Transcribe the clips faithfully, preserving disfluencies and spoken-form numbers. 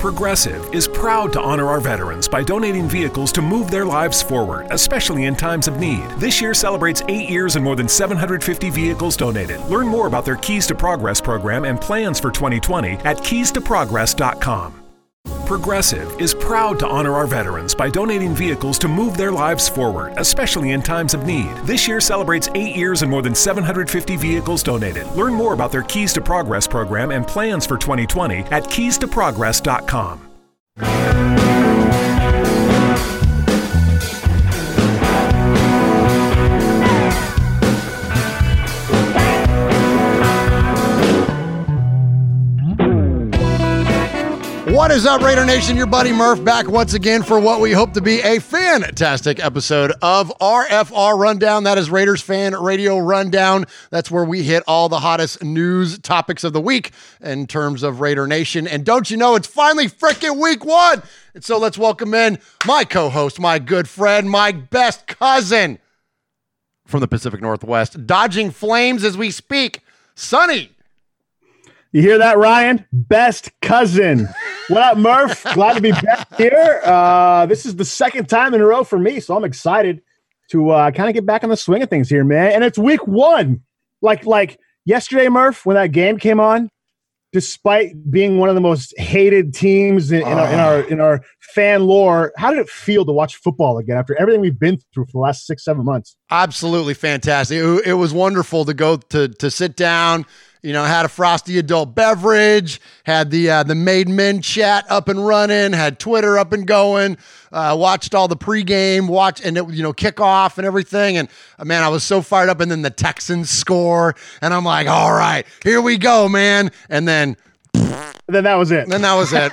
Progressive is proud to honor our veterans by donating vehicles to move their lives forward, especially in times of need. This year celebrates eight years and more than seven hundred fifty vehicles donated. Learn more about their Keys to Progress program and plans for twenty twenty at keys to progress dot com. Progressive is proud to honor our veterans by donating vehicles to move their lives forward, especially in times of need. This year celebrates eight years and more than seven hundred fifty vehicles donated. Learn more about their Keys to Progress program and plans for twenty twenty at keys to progress dot com. What is up, Raider Nation? Your buddy Murph back once again for what we hope to be a fantastic episode of R F R Rundown. That is Raiders Fan Radio Rundown. That's where we hit all the hottest news topics of the week in terms of Raider Nation. And don't you know, it's finally freaking week one. And so let's welcome in my co-host, my good friend, my best cousin from the Pacific Northwest, dodging flames as we speak, Sonny. You hear that, Ryan? Best cousin. What up, Murph? Glad to be back here. Uh, this is the second time in a row for me, so I'm excited to uh, kind of get back on the swing of things here, man. And it's week one. Like, like yesterday, Murph, when that game came on, despite being one of the most hated teams in, in, our, in our in our fan lore, how did it feel to watch football again after everything we've been through for the last six, seven months? Absolutely fantastic. It, it was wonderful to go to to sit down. You know, had a frosty adult beverage, had the uh, the Made Men chat up and running, had Twitter up and going, uh, watched all the pregame, watch and it, you know, kickoff and everything. And uh, man, I was so fired up. And then the Texans score, and I'm like, all right, here we go, man. And then. Then that was it. Then that was it.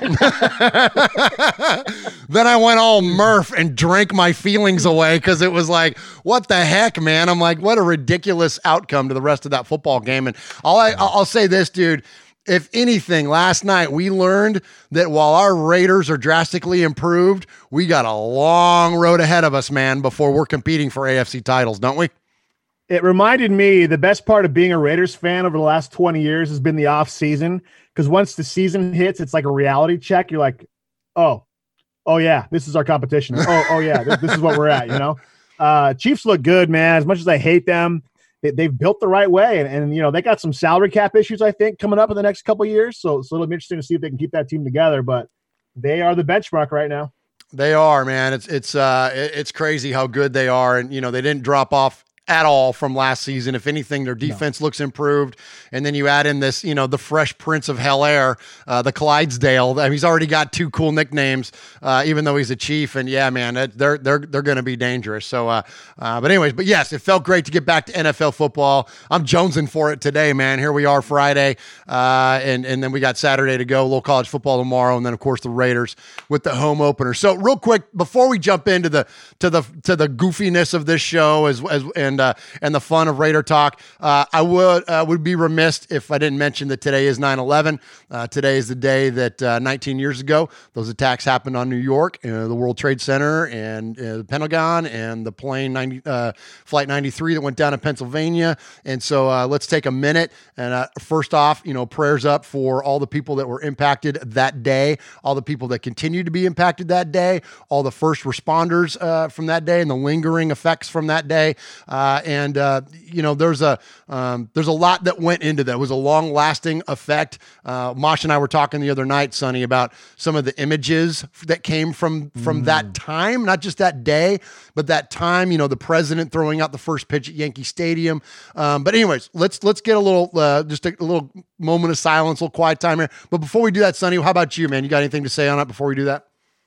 Then I went all Murph and drank my feelings away because it was like, what the heck, man? I'm like, what a ridiculous outcome to the rest of that football game. And all I, I'll say this, dude. If anything, last night we learned that while our Raiders are drastically improved, we got a long road ahead of us, man, before we're competing for A F C titles, don't we? It reminded me the best part of being a Raiders fan over the last twenty years has been the off season. Because once the season hits, it's like a reality check. You're like, oh, oh yeah, this is our competition. Oh, oh yeah, this, this is what we're at, you know? Uh, Chiefs look good, man. As much as I hate them, they, they've built the right way. And, and, you know, they got some salary cap issues, I think, coming up in the next couple of years. So, so it'll be interesting to see if they can keep that team together. But they are the benchmark right now. They are, man. It's, it's, uh, it's crazy how good they are. And, you know, they didn't drop off at all from last season. If anything, their defense no. looks improved. And then you add in this, you know, the fresh Prince of Hell Air, uh, the Clydesdale. I mean, he's already got two cool nicknames, uh, even though he's a Chief. And yeah, man, they're they're they're going to be dangerous. So, uh, uh, but anyways, but yes, it felt great to get back to N F L football. I'm jonesing for it today, man. Here we are Friday, uh, and and then we got Saturday to go. A little college football tomorrow, and then of course the Raiders with the home opener. So, real quick before we jump into the to the to the goofiness of this show as as and uh, and the fun of Raider Talk, uh, I would uh, would be remiss if I didn't mention that today is nine eleven. Uh, today is the day that uh, nineteen years ago those attacks happened on New York, uh, the World Trade Center, and uh, the Pentagon, and the plane ninety, uh, Flight ninety-three that went down in Pennsylvania. And so uh, let's take a minute and uh, first off, you know, prayers up for all the people that were impacted that day, all the people that continue to be impacted that day, all the first responders uh, from that day, and the lingering effects from that day. Uh, and uh, you know, there's a um, there's a lot that went into that. It was a long lasting effect. Uh, Mosh and I were talking the other night, Sonny, about some of the images that came from from mm. that time, not just that day, but that time. You know, the president throwing out the first pitch at Yankee Stadium. Um, but anyways, let's let's get a little uh, just a, a little moment of silence, a little quiet time here. But before we do that, Sonny, how about you, man? You got anything to say on it before we do that?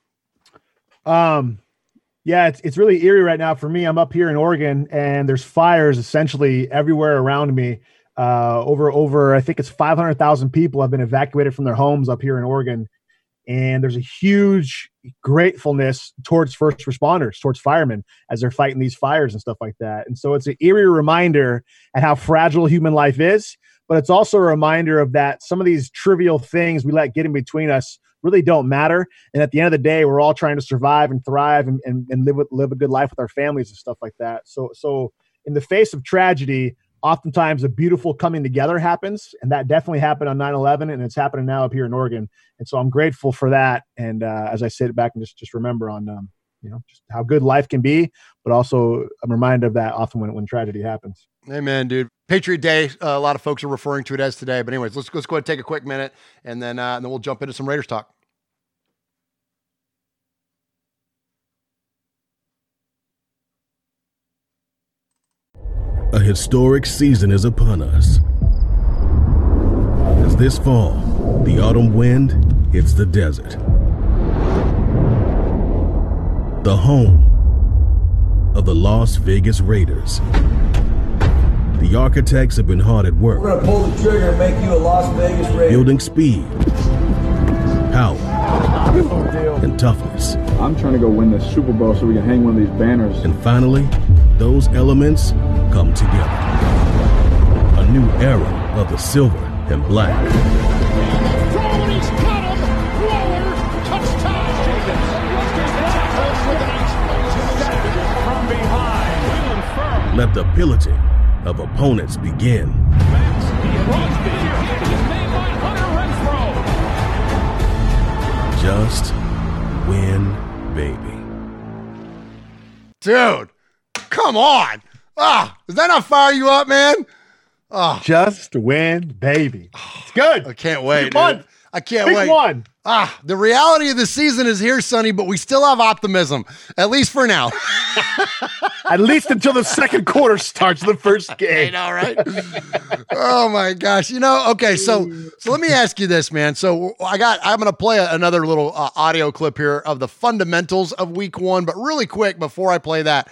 Um. Yeah, it's it's really eerie right now for me. I'm up here in Oregon, and there's fires essentially everywhere around me. Uh, over over, I think it's five hundred thousand people have been evacuated from their homes up here in Oregon, and there's a huge gratefulness towards first responders, towards firemen, as they're fighting these fires and stuff like that. And so it's an eerie reminder at how fragile human life is, but it's also a reminder of that some of these trivial things we let get in between us really don't matter. And at the end of the day, we're all trying to survive and thrive and, and, and live with, live a good life with our families and stuff like that. So, so in the face of tragedy, oftentimes a beautiful coming together happens, and that definitely happened on nine eleven, and it's happening now up here in Oregon. And so I'm grateful for that. And uh, as I sit back and just, just remember on, um, you know, just how good life can be, but also I'm reminded of that often when, when tragedy happens. Amen, dude. Patriot Day. Uh, a lot of folks are referring to it as today, but anyways, let's, let's go ahead and take a quick minute, and then, uh, and then we'll jump into some Raiders talk. A historic season is upon us. As this fall, the autumn wind hits the desert. The home of the Las Vegas Raiders. The architects have been hard at work. We're gonna pull the trigger and make you a Las Vegas Raider. Building speed, power, and toughness. I'm trying to go win this Super Bowl so we can hang one of these banners. And finally, those elements come together. A new era of the silver and black. He's got him. Waller, touchdown. From behind. Let the pillaging of opponents begin. Just win, baby. Dude, come on. Ah, does that not fire you up, man? Oh. Just win, baby. It's good. I can't wait. One. I can't Big wait. One. Ah, the reality of the season is here, Sonny, but we still have optimism, at least for now. At least until the second quarter starts the first game. I know, right? Oh my gosh. You know, okay, so so let me ask you this, man. So I got I'm going to play a, another little uh, audio clip here of the fundamentals of week one, but really quick before I play that,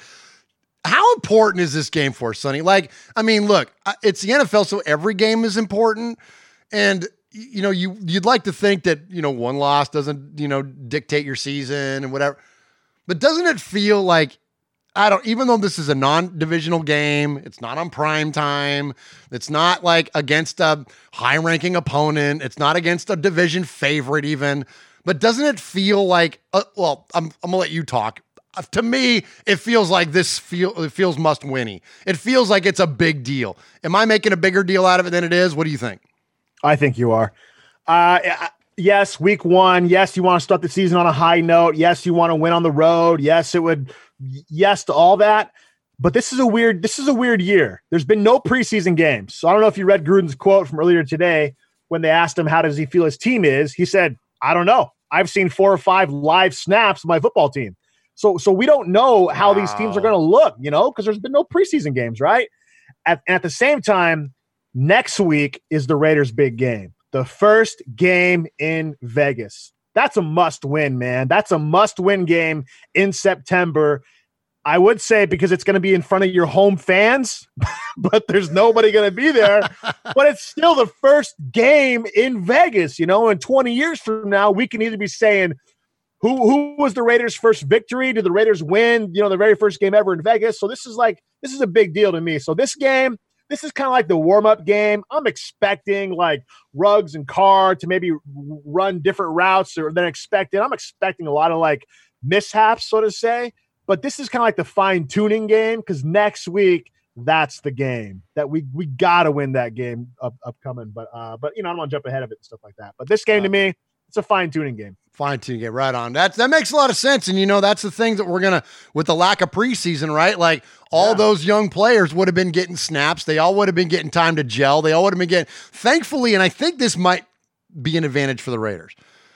how important is this game for us, Sonny? Like, I mean, look, it's the N F L, so every game is important. And, you know, you, you'd like to think that, you know, one loss doesn't, you know, dictate your season and whatever. But doesn't it feel like, I don't, even though this is a non-divisional game, it's not on prime time, it's not like against a high-ranking opponent, it's not against a division favorite even, but doesn't it feel like, uh, well, I'm, I'm going to let you talk. To me, it feels like this feel it feels must-winny. It feels like it's a big deal. Am I making a bigger deal out of it than it is? What do you think? I think you are. Uh, yes, week one. Yes, you want to start the season on a high note. Yes, you want to win on the road. Yes, it would. Yes to all that. But this is a weird. This is a weird year. There's been no preseason games. So I don't know if you read Gruden's quote from earlier today when they asked him how does he feel his team is. He said, "I don't know. I've seen four or five live snaps of my football team." So, so we don't know how wow. these teams are going to look, you know, because there's been no preseason games, right? At, at the same time, next week is the Raiders' big game, the first game in Vegas. That's a must-win, man. That's a must-win game in September. I would say because it's going to be in front of your home fans, but there's nobody going to be there. But it's still the first game in Vegas, you know, and twenty years from now, we can either be saying, Who who was the Raiders' first victory? Did the Raiders win, you know, the very first game ever in Vegas? So this is like, this is a big deal to me. So this game, this is kind of like the warm-up game. I'm expecting like Ruggs and Carr to maybe run different routes than expected. I'm expecting a lot of like mishaps, so to say. But this is kind of like the fine-tuning game because next week, that's the game that we we got to win that game up, upcoming. But, uh, but you know, I don't want to jump ahead of it and stuff like that. But this game to me, it's a fine-tuning game. Fine-tuning game, right on. That, that makes a lot of sense. And, you know, that's the thing that we're going to, with the lack of preseason, right? Like, all yeah. those young players would have been getting snaps. They all would have been getting time to gel. They all would have been getting, thankfully, and I think this might be an advantage for the Raiders.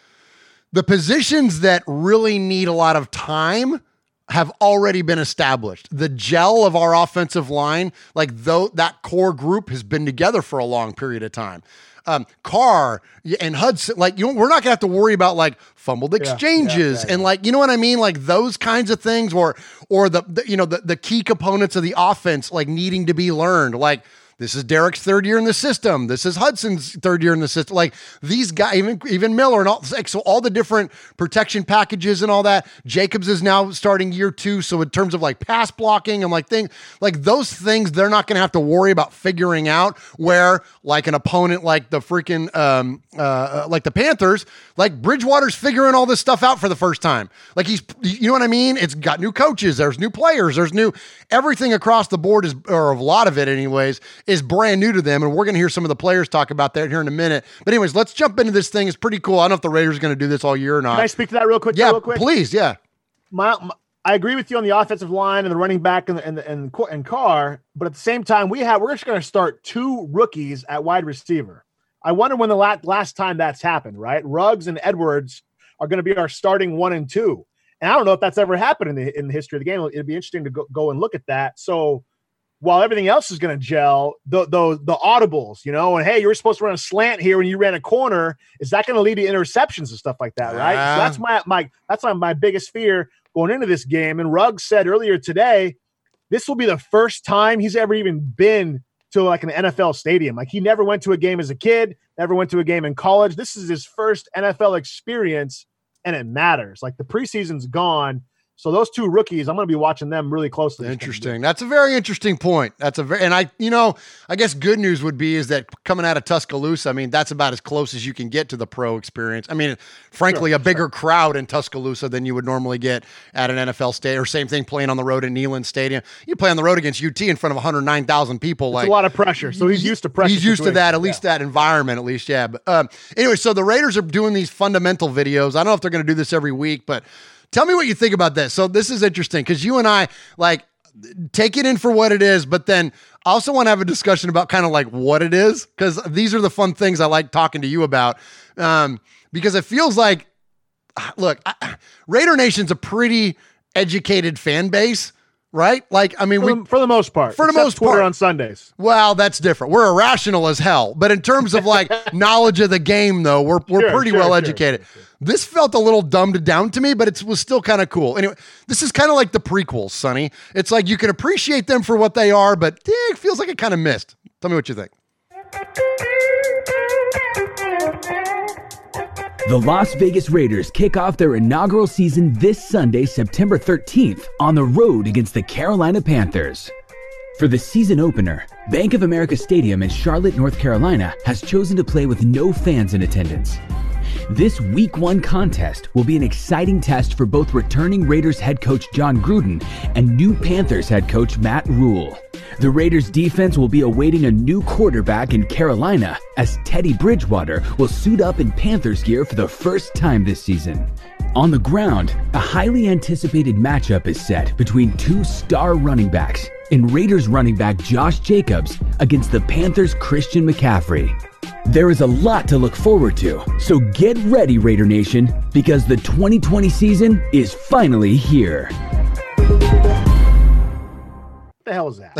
The positions that really need a lot of time have already been established. The gel of our offensive line, like though that core group has been together for a long period of time. Um, Carr and Hudson, like, you know, we're not gonna have to worry about like fumbled exchanges yeah, yeah, yeah, and like, you know what I mean? Like those kinds of things, or, or the, the you know, the, the key components of the offense, like needing to be learned. Like, this is Derek's third year in the system. This is Hudson's third year in the system. Like these guys, even, even Miller and all, like, so all the different protection packages and all that. Jacobs is now starting year two. So in terms of like pass blocking and like things, like those things, they're not going to have to worry about figuring out, where like an opponent like the freaking, um, uh, like the Panthers, like Bridgewater's figuring all this stuff out for the first time. Like he's, you know what I mean? It's got new coaches. There's new players. There's new, everything across the board is, or a lot of it anyways, is brand new to them. And we're going to hear some of the players talk about that here in a minute. But anyways, let's jump into this thing. It's pretty cool. I don't know if the Raiders are going to do this all year or not. Can I speak to that real quick? Yeah, real quick? please. Yeah. My, my, I agree with you on the offensive line and the running back and the, and, the, and, and Carr, but at the same time, we have we're just going to start two rookies at wide receiver. I wonder when the last, last time that's happened, right? Ruggs and Edwards are going to be our starting one and two. And I don't know if that's ever happened in the in the history of the game. It'd be interesting to go, go and look at that. So while everything else is going to gel, the, the the audibles, you know, and hey, you were supposed to run a slant here when you ran a corner. Is that going to lead to interceptions and stuff like that, right? Uh, so that's my my that's my, my biggest fear going into this game. And Ruggs said earlier today, this will be the first time he's ever even been to like an N F L stadium. Like he never went to a game as a kid, never went to a game in college. This is his first N F L experience, and it matters. Like the preseason's gone. So those two rookies, I'm going to be watching them really closely. Interesting. That's a very interesting point. That's a very, and I, you know, I guess good news would be is that coming out of Tuscaloosa, I mean, that's about as close as you can get to the pro experience. I mean, frankly, Sure, a bigger sure. crowd in Tuscaloosa than you would normally get at an N F L stadium, or same thing playing on the road at Neyland Stadium. You play on the road against U T in front of one hundred nine thousand people. It's Like a lot of pressure. So he's used to pressure. He's used to that, at least yeah. that environment, at least. Yeah. But um, anyway, so the Raiders are doing these fundamental videos. I don't know if they're going to do this every week, but tell me what you think about this. So this is interesting because you and I like take it in for what it is, but then I also want to have a discussion about kind of like what it is, because these are the fun things I like talking to you about. Um, because it feels like, look, I, Raider Nation's a pretty educated fan base, right? Like, I mean, For, we the, for the most part. For the except most Twitter part. on Sundays. Well, that's different. We're irrational as hell. But in terms of like knowledge of the game, though, we're we're Sure, pretty sure, well sure, educated. sure, sure. This felt a little dumbed down to me, but it was still kind of cool. Anyway, this is kind of like the prequels, Sonny. It's like you can appreciate them for what they are, but eh, it feels like it kind of missed. Tell me what you think. The Las Vegas Raiders kick off their inaugural season this Sunday, September thirteenth, on the road against the Carolina Panthers. For the season opener, Bank of America Stadium in Charlotte, North Carolina has chosen to play with no fans in attendance. This week one contest will be an exciting test for both returning Raiders head coach John Gruden and new Panthers head coach Matt Rule. The Raiders defense will be awaiting a new quarterback in Carolina as Teddy Bridgewater will suit up in Panthers gear for the first time this season. On the ground, a highly anticipated matchup is set between two star running backs in Raiders running back Josh Jacobs against the Panthers' Christian McCaffrey. There is a lot to look forward to, so get ready, Raider Nation, because the twenty twenty season is finally here. What the hell is that?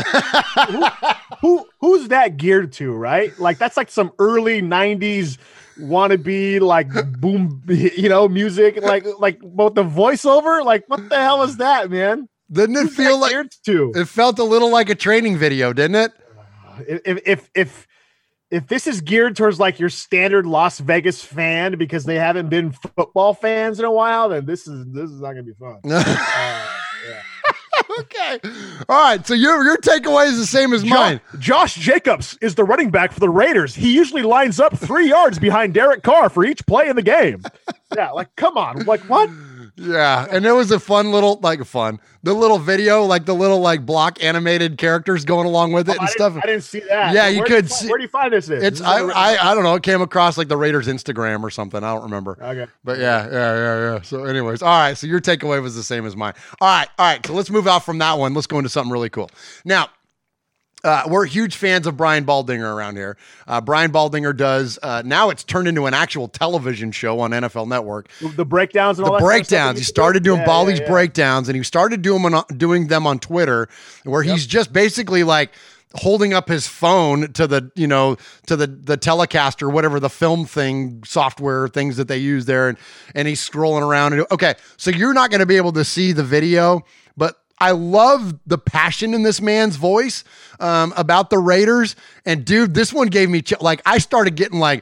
who, who Who's that geared to, right? Like, that's like some early nineties wannabe, like, boom, you know, music, like, like both the voiceover. Like, what the hell is that, man? Didn't it Who's feel that like geared to? it felt a little like a training video, didn't it? If if if if this is geared towards like your standard Las Vegas fan because they haven't been football fans in a while, then this is this is not gonna be fun. uh, yeah. Okay. All right. So your your takeaway is the same as Jo- mine. Josh Jacobs is the running back for the Raiders. He usually lines up three yards behind Derek Carr for each play in the game. Yeah, like come on, like what? Yeah, and there was a fun little, like fun, the little video, like the little like block animated characters going along with it Oh, and I stuff. Didn't, I didn't see that. Yeah, Where you do could fi- see- Where do you find this? In? It's This is I, on the- I I don't know. It came across like the Raiders Instagram or something. I don't remember. Okay. But yeah, yeah, yeah, yeah. So, anyways, all right. So your takeaway was the same as mine. All right, all right. So let's move out from that one. Let's go into something really cool. Now, Uh, we're huge fans of Brian Baldinger around here. Uh, Brian Baldinger does, uh, now it's turned into an actual television show on N F L Network. The breakdowns and The all that kind of stuff breakdowns. that He you started do? doing Yeah, Baldy's yeah, yeah. breakdowns, and he started doing them on, doing them on Twitter, where he's just basically like holding up his phone to the, you know, to the the Telecaster, whatever the film thing, software things that they use there, and and he's scrolling around. And okay, so you're not going to be able to see the video, but I love the passion in this man's voice um, about the Raiders. And dude, this one gave me ch- like I started getting like.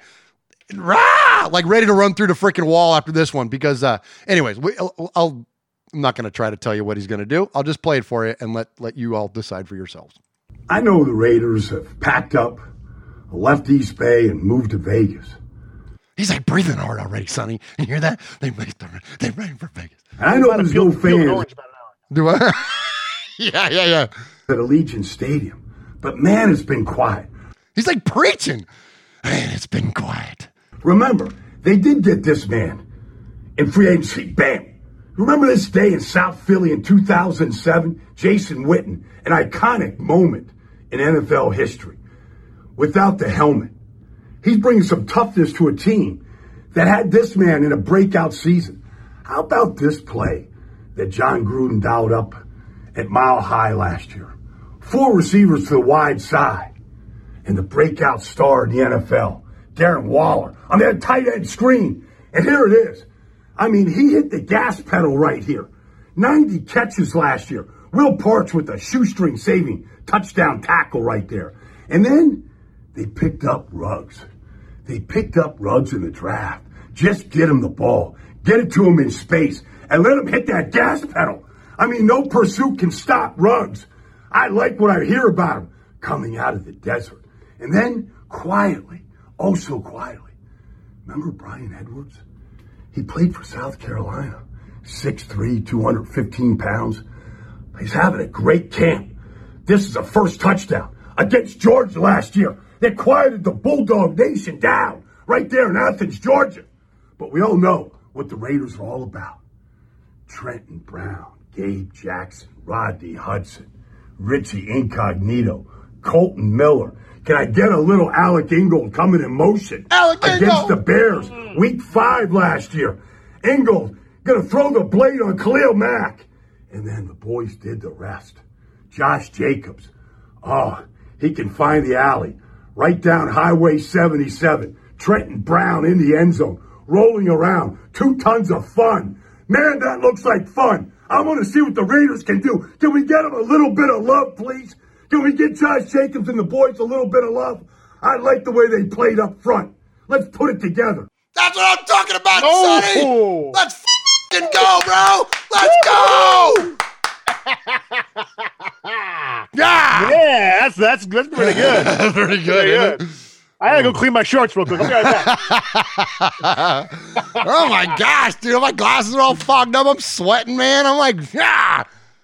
Rah! Like ready to run through the freaking wall after this one because, uh, anyways, we, I'll, I'll, I'm not going to try to tell you what he's going to do. I'll just play it for you and let let you all decide for yourselves. I know the Raiders have packed up, left East Bay, and moved to Vegas. He's like breathing hard already, Sonny. You hear that? They they ran for Vegas. And I know there's no fans Do I? yeah, yeah, yeah. at Allegiant Stadium. But man, it's been quiet. He's like preaching. Man, it's been quiet. Remember, they did get this man in free agency. Bam. Remember this day in South Philly in two thousand seven? Jason Witten, an iconic moment in N F L history. Without the helmet. He's bringing some toughness to a team that had this man in a breakout season. How about this play that John Gruden dialed up at Mile High last year? Four receivers to the wide side. And the breakout star in the N F L, Darren Waller, on that tight end screen. And here it is. I mean, he hit the gas pedal right here. ninety catches last year. Will Parks with a shoestring saving touchdown tackle right there. And then they picked up Ruggs. They picked up Ruggs in the draft. Just get him the ball. Get it to him in space. And let him hit that gas pedal. I mean, no pursuit can stop Ruggs. I like what I hear about him coming out of the desert. And then, quietly, oh so quietly, remember Brian Edwards? He played for South Carolina, six three, two hundred fifteen pounds. He's having a great camp. This is a first touchdown against Georgia last year. They quieted the Bulldog Nation down right there in Athens, Georgia. But we all know what the Raiders are all about. Trenton Brown, Gabe Jackson, Rodney Hudson, Richie Incognito, Colton Miller. Can I get a little Alec Ingold coming in motion Alec against Ingold. the Bears week five last year? Ingold going to throw the blade on Khalil Mack. And then the boys did the rest. Josh Jacobs. Oh, he can find the alley. Right down Highway seventy-seven. Trenton Brown in the end zone. Rolling around. Two tons of fun. Man, that looks like fun. I want to see what the Raiders can do. Can we get them a little bit of love, please? Can we get Josh Jacobs and the boys a little bit of love? I like the way they played up front. Let's put it together. That's what I'm talking about, Oh. Sonny. Let's f***ing go, bro. Let's go. Yeah. Yeah, that's that's that's pretty good. That's pretty good. Pretty isn't good. it? I gotta go clean my shorts real quick. I'll be right back. Oh my gosh, dude. My glasses are all fogged up. I'm sweating, man. I'm like, yeah.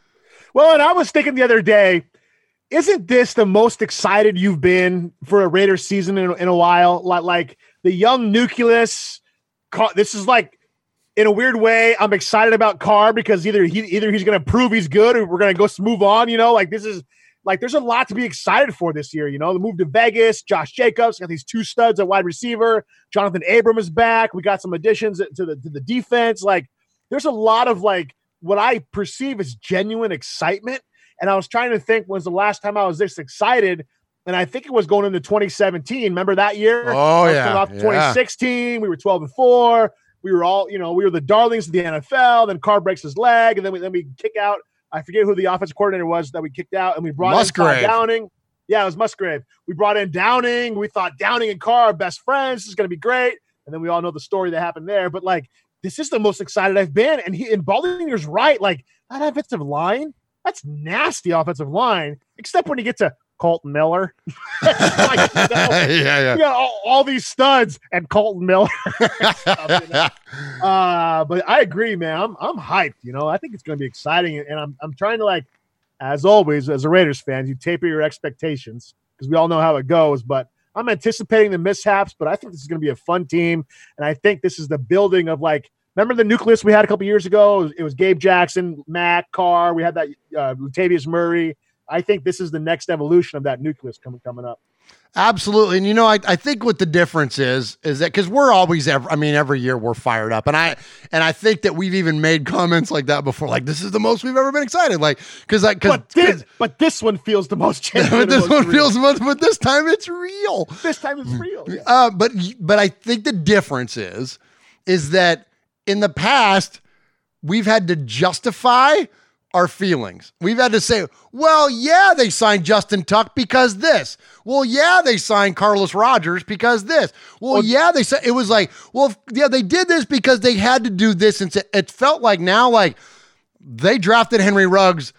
Well, and I was thinking the other day, isn't this the most excited you've been for a Raiders season in, in a while? Like, like the young nucleus. Carr- This is like, in a weird way, I'm excited about Carr because either he either he's going to prove he's good or we're going to go move on. You know, like this is like there's a lot to be excited for this year. You know, the move to Vegas, Josh Jacobs got these two studs at wide receiver. Jonathan Abram is back. We got some additions to the to the defense. Like, there's a lot of like what I perceive as genuine excitement. And I was trying to think, when's the last time I was this excited? And I think it was going into twenty seventeen. Remember that year? Oh, I was yeah, coming off yeah. twenty sixteen. We were twelve and four. We were all, you know, we were the darlings of the N F L. Then Carr breaks his leg, and then we then we kick out. I forget who the offensive coordinator was that we kicked out, and we brought Musgrave. in Todd Downing. Yeah, it was Musgrave. We brought in Downing. We thought Downing and Carr are best friends. This is going to be great. And then we all know the story that happened there. But like, this is the most excited I've been. And he and Baldwinger's right. Like, that offensive line, that's nasty offensive line, except when you get to Colton Miller. Like, you know, yeah, yeah. you got all, all these studs and Colton Miller. Stuff, you know? uh, but I agree, man. I'm I'm hyped. You know, I think it's going to be exciting, and I'm I'm trying to, like, as always, as a Raiders fan, you taper your expectations because we all know how it goes. But I'm anticipating the mishaps. But I think this is going to be a fun team, and I think this is the building of, like, remember the nucleus we had a couple years ago? It was, it was Gabe Jackson, Mack, Carr. We had that uh, Latavius Murray. I think this is the next evolution of that nucleus coming coming up. Absolutely. And, you know, I, I think what the difference is, is that because we're always, ever, I mean, every year we're fired up. And I, and I think that we've even made comments like that before. Like, this is the most we've ever been excited. Like, cause like, cause, But this, but this one feels the most genuine. this the most one real. feels most, but this time it's real. This time it's real. Yeah. Uh, but, but I think the difference is, is that in the past we've had to justify our feelings. We've had to say, well, yeah, they signed Justin Tuck because this. Well, yeah, they signed Carlos Rogers because this. Well, well yeah, they said it was like, well, yeah, they did this because they had to do this. And it felt like now, like they drafted Henry Ruggs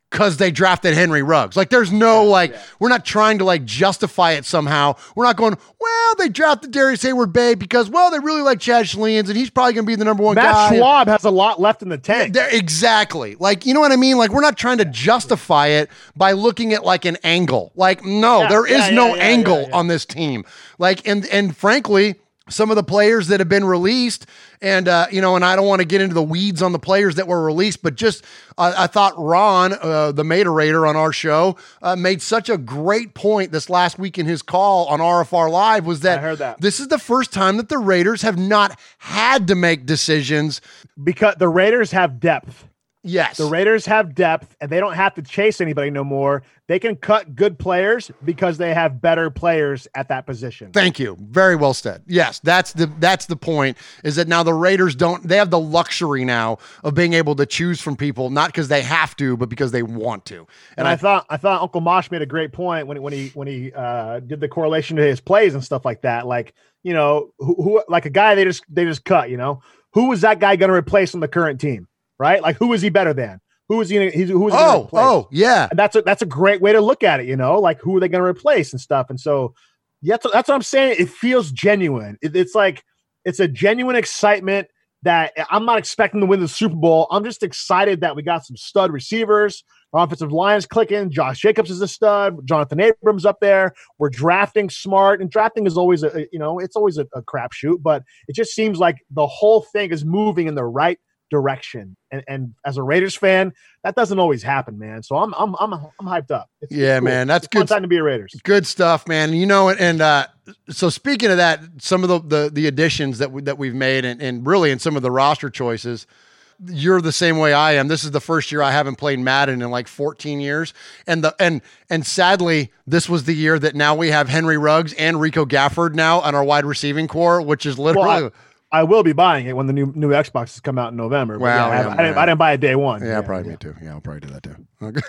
because they drafted Henry Ruggs. Like, there's no, like, yeah. we're not trying to, like, justify it somehow. We're not going, well, they drafted Darius Hayward-Bay because, well, they really like Chad Schleans, and he's probably going to be the number one Matt guy. Matt Schwab has a lot left in the tank. Yeah, exactly. Like, you know what I mean? Like, we're not trying to justify it by looking at, like, an angle. Like, no, yeah, there is yeah, no yeah, yeah, angle yeah, yeah. on this team. Like, and and frankly, some of the players that have been released, and, uh, you know, and I don't want to get into the weeds on the players that were released, but just uh, I thought Ron, uh, the Materator on our show, uh, made such a great point this last week in his call on R F R Live was that, I heard that this is the first time that the Raiders have not had to make decisions. Because the Raiders have depth. Yes. The Raiders have depth, and they don't have to chase anybody no more. They can cut good players because they have better players at that position. Thank you. Very well said. Yes, that's the that's the point, is that now the Raiders don't, they have the luxury now of being able to choose from people, not because they have to, but because they want to. And, and I, I thought I thought Uncle Mosh made a great point when, when he when he uh, did the correlation to his plays and stuff like that. Like, you know, who, who like a guy they just they just cut, you know, who was that guy going to replace on the current team? Right? Like, who is he better than? Who is he? He's, who is he oh, oh, yeah. And that's a, that's a great way to look at it, you know, like, who are they going to replace and stuff. And so, yeah, that's, that's what I'm saying. It feels genuine. It, it's like, it's a genuine excitement that I'm not expecting to win the Super Bowl. I'm just excited that we got some stud receivers. Our offensive line's clicking. Josh Jacobs is a stud. Jonathan Abrams up there. We're drafting smart, and drafting is always a, you know, it's always a, a crapshoot, but it just seems like the whole thing is moving in the right direction, and and as a Raiders fan, that doesn't always happen, man. So I'm I'm I'm I'm hyped up. It's, yeah, it's cool. man, that's it's a good fun time to be a Raiders. Good stuff, man. You know, and uh, so speaking of that, some of the the, the additions that we, that we've made, and, and really in some of the roster choices, you're the same way I am. This is the first year I haven't played Madden in like fourteen years, and the and and sadly, this was the year that now we have Henry Ruggs and Rico Gafford now on our wide receiving core, which is literally. Well, I- I will be buying it when the new new Xboxes come out in November. Wow, yeah, I, yeah, I, didn't, I didn't buy it day one. Yeah, yeah probably yeah. me too. Yeah, I'll probably do that too.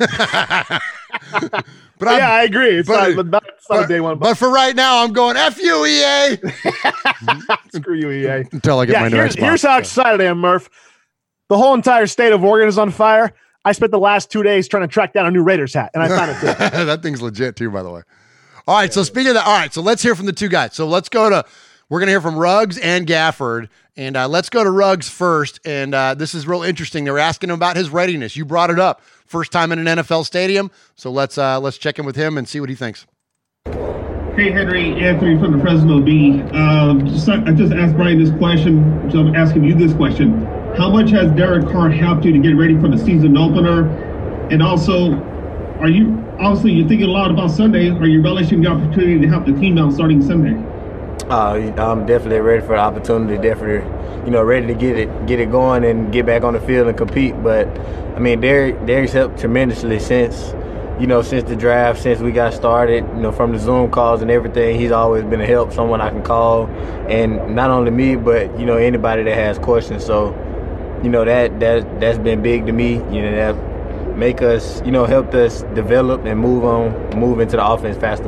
but, but yeah, I agree. It's but, not, it's not but, a day one. But, but for right now, I'm going F you, E A. Screw you, E A. Until I get yeah, my new here's, Xbox. Here's how excited I am, Murph. The whole entire state of Oregon is on fire. I spent the last two days trying to track down a new Raiders hat, and I found it too. That thing's legit too, by the way. All right, so speaking of that, all right, so let's hear from the two guys. So let's go to, we're going to hear from Ruggs and Gafford. And uh, let's go to Ruggs first. And uh, this is real interesting. They were asking him about his readiness. You brought it up. First time in an N F L stadium. So let's uh, let's check in with him and see what he thinks. Hey, Henry, Anthony from the Fresno Bee. Um, just, I just asked Brian this question, so I'm asking you this question. How much has Derek Carr helped you to get ready for the season opener? And also, are you, obviously, you're thinking a lot about Sunday. Are you relishing the opportunity to help the team out starting Sunday? Uh, I'm definitely ready for the opportunity. Definitely, you know, ready to get it, get it going, and get back on the field and compete. But I mean, Derek, Derek's helped tremendously since, you know, since the draft, since we got started. You know, from the Zoom calls and everything, he's always been a help, someone I can call, and not only me, but you know, anybody that has questions. So, you know, that that that's been big to me. You know, that make us, you know, helped us develop and move on, move into the offense faster.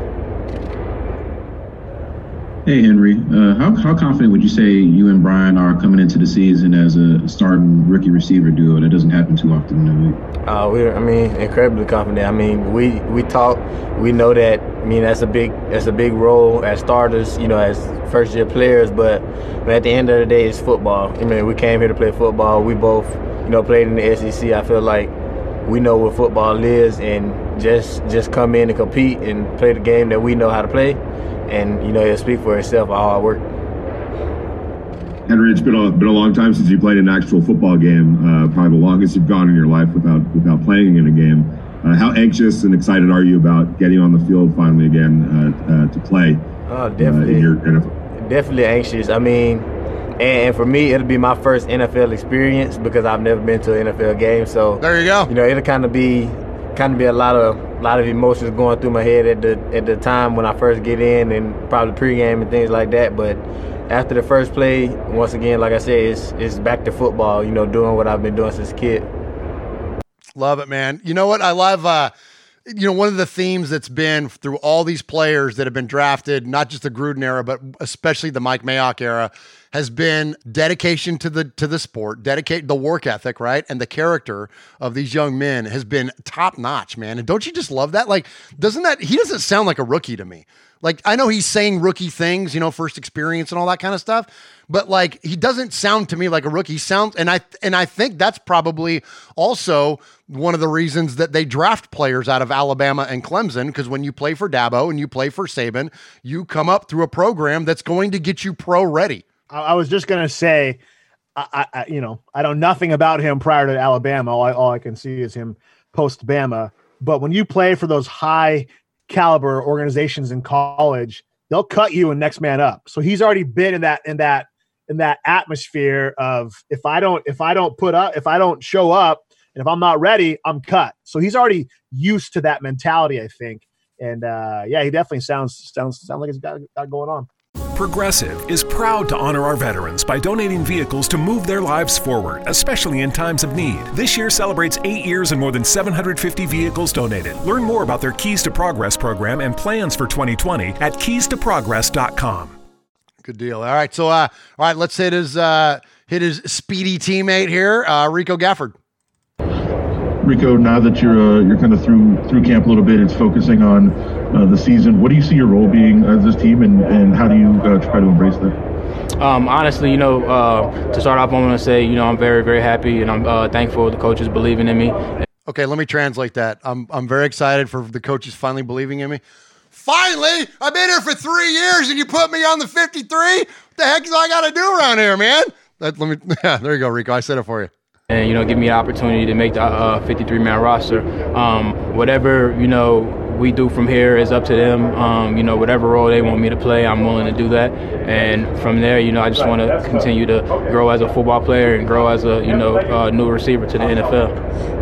Hey, Henry. Uh, how, how confident would you say you and Brian are coming into the season as a starting rookie receiver duo? That doesn't happen too often in the league. Uh, we're, I mean, incredibly confident. I mean, we we talk. We know that. I mean, that's a big that's a big role as starters. You know, as first year players. But, but at the end of the day, it's football. I mean, we came here to play football. We both, you know, played in the S E C. I feel like we know what football is, and just just come in and compete and play the game that we know how to play. And, you know, it'll speak for itself, how hard work. Henry, it's been a, been a long time since you played an actual football game, uh, probably the longest you've gone in your life without without playing in a game. Uh, how anxious and excited are you about getting on the field finally again uh, uh, to play? Oh, definitely. Uh, in your N F L? Definitely anxious. I mean, and, and for me, it'll be my first N F L experience because I've never been to an N F L game. So there you go. You know, it'll kind of be kind of be a lot of a lot of emotions going through my head at the at the time when I first get in, and probably pregame and things like that. But after the first play, once again, like I said, it's it's back to football. You know, doing what I've been doing since a kid. Love it, man. You know what I love? Uh, you know, one of the themes that's been through all these players that have been drafted, not just the Gruden era, but especially the Mike Mayock era, has been dedication to the to the sport, dedicate the work ethic, right? And the character of these young men has been top notch, man. And don't you just love that? Like, doesn't that, he doesn't sound like a rookie to me. Like, I know he's saying rookie things, you know, first experience and all that kind of stuff, but like, he doesn't sound to me like a rookie. He sounds, and I, and I think that's probably also one of the reasons that they draft players out of Alabama and Clemson, because when you play for Dabo and you play for Saban, you come up through a program that's going to get you pro ready. I, I was just going to say, I, I, you know, I know nothing about him prior to Alabama. All I, all I can see is him post Bama. But when you play for those high caliber organizations in college, they'll cut you and next man up. So he's already been in that, in that, in that atmosphere of, if I don't, if I don't put up, if I don't show up, and if I'm not ready, I'm cut. So he's already used to that mentality, I think. And uh, yeah, he definitely sounds, sounds, sounds like he's got, got going on. Progressive is proud to honor our veterans by donating vehicles to move their lives forward, especially in times of need. This year celebrates eight years and more than seven hundred fifty vehicles donated. Learn more about their Keys to Progress program and plans for twenty twenty at keys to progress dot com. Good deal. All right. So, uh, all right, let's hit his, uh, hit his speedy teammate here, uh, Rico Gafford. Rico, now that you're uh, you're kind of through through camp a little bit, it's focusing on uh, the season. What do you see your role being as this team, and, and how do you uh, try to embrace that? Um, honestly, you know, uh, to start off, I want to say, you know, I'm very, very happy, and I'm uh, thankful the coaches believing in me. Okay, let me translate that. I'm I'm very excited for the coaches finally believing in me. Finally, I've been here for three years, and you put me on the fifty-three. What the heck do I got to do around here, man? That, let me. Yeah, there you go, Rico. I said it for you. And, you know, give me an opportunity to make the uh, fifty-three man roster. Um, whatever, you know, we do from here is up to them. Um, you know, whatever role they want me to play, I'm willing to do that. And from there, you know, I just want to continue to grow as a football player and grow as a, you know, uh, new receiver to the N F L.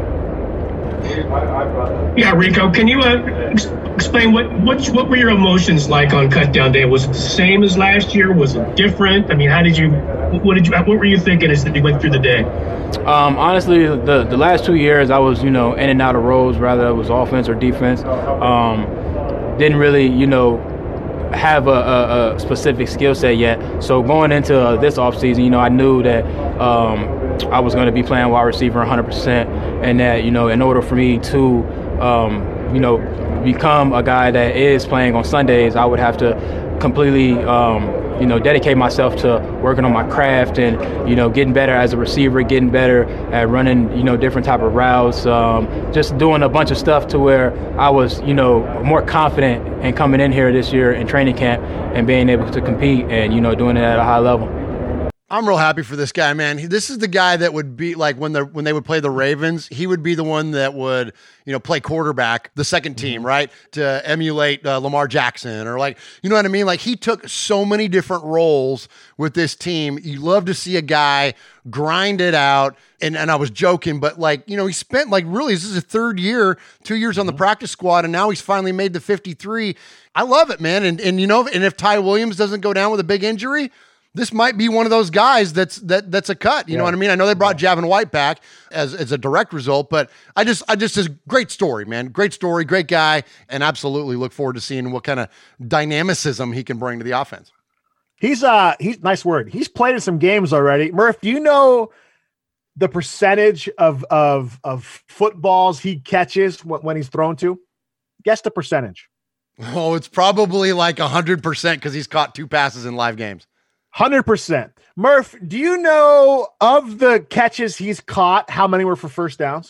Yeah, Rico, can you uh, ex- explain what, what what were your emotions like on cutdown day? Was it the same as last year? Was it different? I mean, how did you, what did you, what were you thinking as you went through the day? Um, honestly, the the last two years I was, you know, in and out of roles, rather it was offense or defense. Um, didn't really, you know, have a, a, a specific skill set yet. So going into uh, this offseason, you know, I knew that um, I was going to be playing wide receiver one hundred percent, and that, you know, in order for me to, um, you know, become a guy that is playing on Sundays, I would have to completely, um, you know, dedicate myself to working on my craft and, you know, getting better as a receiver, getting better at running, you know, different type of routes, um, just doing a bunch of stuff to where I was, you know, more confident in coming in here this year in training camp and being able to compete and, you know, doing it at a high level. I'm real happy for this guy, man. He, this is the guy that would be like when the when they would play the Ravens, he would be the one that would, you know, play quarterback, the second team, mm-hmm. right, to emulate uh, Lamar Jackson or like, you know what I mean? Like he took so many different roles with this team. You love to see a guy grind it out. And and I was joking, but like, you know, he spent like really, this is his third year, two years on the practice squad, and now he's finally made the fifty-three. I love it, man. And and you know, and if Ty Williams doesn't go down with a big injury, this might be one of those guys that's that that's a cut. You yeah. know what I mean? I know they brought yeah. Javin White back as, as a direct result, but I just I just is great story, man. Great story, great guy, and absolutely look forward to seeing what kind of dynamicism he can bring to the offense. He's uh he's nice word. He's played in some games already. Murph, do you know the percentage of of of footballs he catches when, when he's thrown to? Guess the percentage. Oh, it's probably like a hundred percent because he's caught two passes in live games. one hundred percent. Murph, do you know of the catches he's caught, how many were for first downs?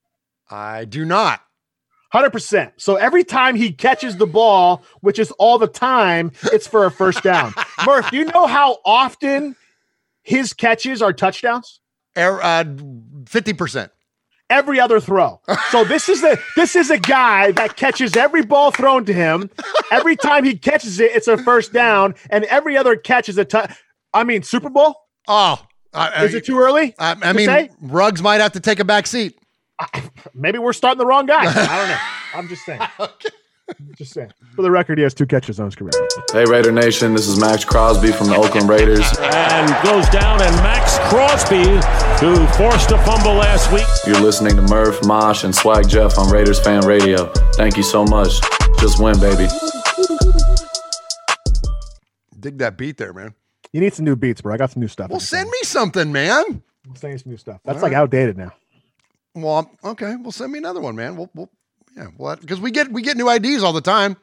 I do not. one hundred percent. So every time he catches the ball, which is all the time, it's for a first down. Murph, do you know how often his catches are touchdowns? Uh, fifty percent. Every other throw. So this is a this is a guy that catches every ball thrown to him. Every time he catches it, it's a first down, and every other catch is a touch. I mean, Super Bowl? Oh, I, is it too early? I, I mean, say? Ruggs might have to take a back seat. Maybe we're starting the wrong guy. I don't know. I'm just saying. Okay. Just saying. For the record, he has two catches on his career. Hey, Raider Nation. This is Max Crosby from the Oakland Raiders. And goes down, and Max Crosby, who forced a fumble last week. You're listening to Murph, Mosh, and Swag Jeff on Raiders Fan Radio. Thank you so much. Just win, baby. Dig that beat there, man. You need some new beats, bro. I got some new stuff. Well, send me something, man. I'm sending some new stuff. That's All like right. outdated now. Well, okay. Well, send me another one, man. We'll, we'll yeah, well, because we get we get new I Ds all the time.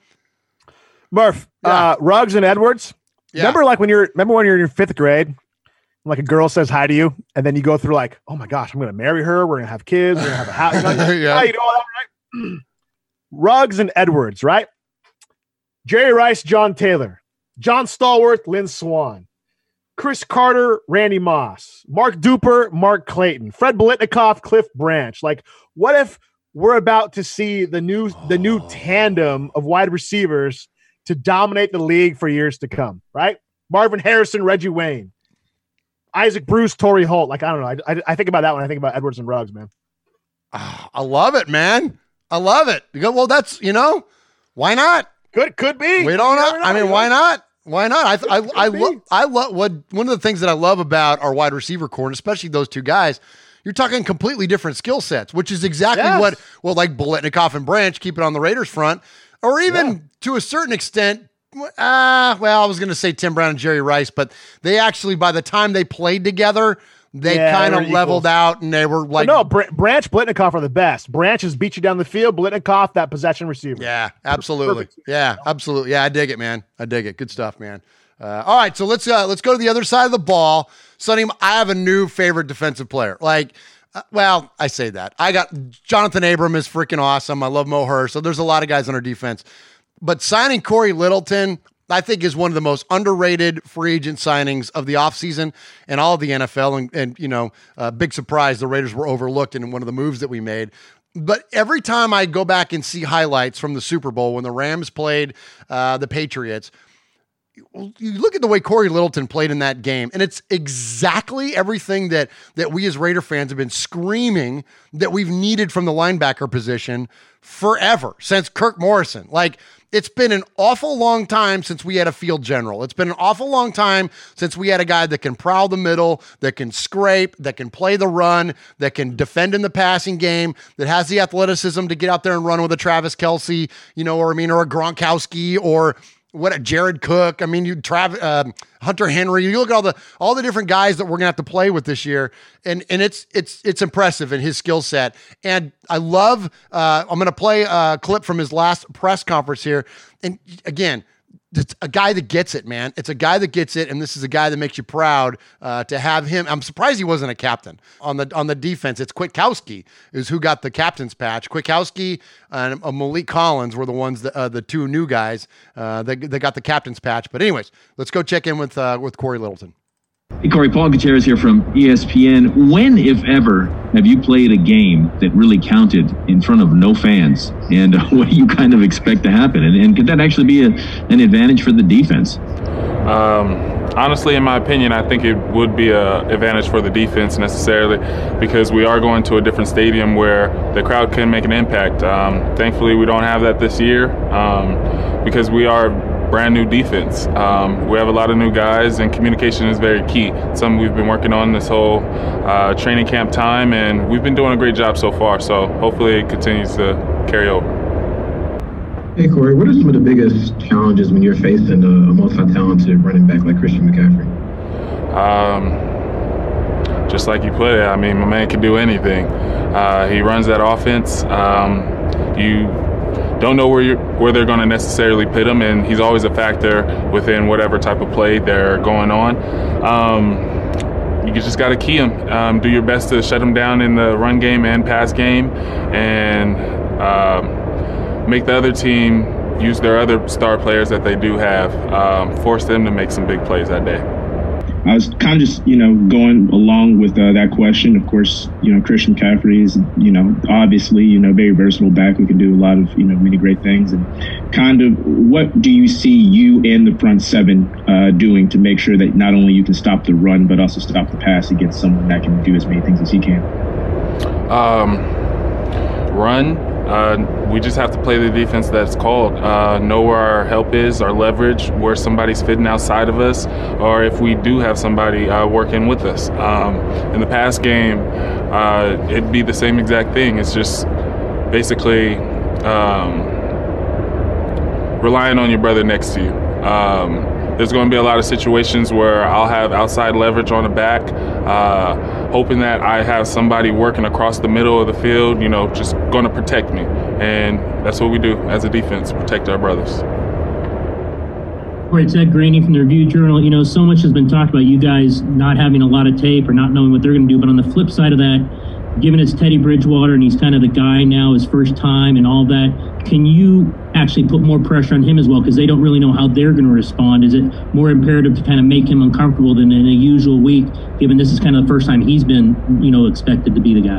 Murph, Yeah. uh, Ruggs and Edwards. Yeah. Remember, like when you're remember when you're in your fifth grade, and, like a girl says hi to you, and then you go through like, oh my gosh, I'm gonna marry her. We're gonna have kids. We're gonna have a house. You know, Yeah. you know all that, right? Ruggs and Edwards, right? Jerry Rice, John Taylor, John Stallworth, Lynn Swan, Chris Carter, Randy Moss, Mark Duper, Mark Clayton, Fred Biletnikoff, Cliff Branch. Like, what if we're about to see the new the new tandem of wide receivers to dominate the league for years to come, right? Marvin Harrison, Reggie Wayne, Isaac Bruce, Torrey Holt. Like, I don't know. I, I, I think about that when I think about Edwards and Ruggs, man. Oh, I love it, man. I love it. You go, well, that's, you know, why not? Could could be. We don't You know. never know, I mean, you why know? not? Why not? I I I, be. love I love what one of the things that I love about our wide receiver core, and especially those two guys. You're talking completely different skill sets, which is exactly Yes. what, well, like Biletnikoff and Branch, keep it on the Raiders front, or even Yeah. to a certain extent, uh, well, I was going to say Tim Brown and Jerry Rice, but they actually, by the time they played together, they Yeah, kind they of were leveled equals. out and they were like, But no, Br- Branch, Biletnikoff are the best. Branch has beat you down the field. Biletnikoff, that possession receiver. yeah, absolutely. Perfect. Yeah, absolutely. Yeah, I dig it, man. I dig it. Good stuff, man. Uh, all right, so let's uh, let's go to the other side of the ball. Sonny, I have a new favorite defensive player. Like, uh, well, I say that. I got Jonathan Abram is freaking awesome. I love Mo Hurst. So there's a lot of guys on our defense. But signing Corey Littleton, I think, is one of the most underrated free agent signings of the offseason and all of the N F L. And, and you know, uh, big surprise, the Raiders were overlooked in one of the moves that we made. But every time I go back and see highlights from the Super Bowl when the Rams played uh, the Patriots, you look at the way Corey Littleton played in that game, and it's exactly everything that that we as Raider fans have been screaming that we've needed from the linebacker position forever, since Kirk Morrison. Like, it's been an awful long time since we had a field general. It's been an awful long time since we had a guy that can prowl the middle, that can scrape, that can play the run, that can defend in the passing game, that has the athleticism to get out there and run with a Travis Kelce, you know, or I mean, or a Gronkowski, or what a Jared Cook. I mean, you Trav, uh, Hunter Henry. You look at all the all the different guys that we're gonna have to play with this year, and and it's it's it's impressive in his skill set. And I love. Uh, I'm gonna play a clip from his last press conference here. And again, it's a guy that gets it, man. It's a guy that gets it, and this is a guy that makes you proud uh, to have him. I'm surprised he wasn't a captain on the on the defense. It's Kwiatkowski is who got the captain's patch. Kwiatkowski and uh, Malik Collins were the ones that uh, the two new guys uh, that, that got the captain's patch. But anyways, let's go check in with uh, with Corey Littleton. Hey, Corey, Paul Gutierrez here from E S P N. When, if ever, have you played a game that really counted in front of no fans? And uh, what do you kind of expect to happen? And, and could that actually be a, an advantage for the defense? Um, honestly, in my opinion, I think it would be an advantage for the defense necessarily because we are going to a different stadium where the crowd can make an impact. Um, thankfully, we don't have that this year um, because we are brand new defense. Um, we have a lot of new guys, and communication is very key. It's something we've been working on this whole uh, training camp time, and we've been doing a great job so far. So hopefully it continues to carry over. Hey, Corey, what are some of the biggest challenges when you're facing a, a multi-talented running back like Christian McCaffrey? Um, just like you put it, I mean, my man can do anything. Uh, he runs that offense. Um, you don't know where you're, where they're going to necessarily pit him, and he's always a factor within whatever type of play they're going on. Um, you just got to key him. Um, do your best to shut him down in the run game and pass game, and um, make the other team use their other star players that they do have, um, force them to make some big plays that day. I was kind of just, you know, going along with uh, that question. Of course, you know, Christian McCaffrey is, you know, obviously, you know, very versatile back who can do a lot of, you know, many great things. And kind of what do you see you and the front seven uh, doing to make sure that not only you can stop the run, but also stop the pass against someone that can do as many things as he can? Um, run. Uh, we just have to play the defense that's called. Uh, know where our help is, our leverage, where somebody's fitting outside of us, or if we do have somebody uh, working with us. Um, in the past game, uh, it'd be the same exact thing. It's just basically um, relying on your brother next to you. Um, there's going to be a lot of situations where I'll have outside leverage on the back, uh, hoping that I have somebody working across the middle of the field, you know, just going to protect me. And that's what we do as a defense, protect our brothers. All right, Ted Graney from the Review Journal. You know, so much has been talked about you guys not having a lot of tape or not knowing what they're going to do. But on the flip side of that, given it's Teddy Bridgewater and he's kind of the guy now, his first time and all that, can you actually put more pressure on him as well? Because they don't really know how they're going to respond. Is it more imperative to kind of make him uncomfortable than in a usual week, given this is kind of the first time he's been, you know, expected to be the guy?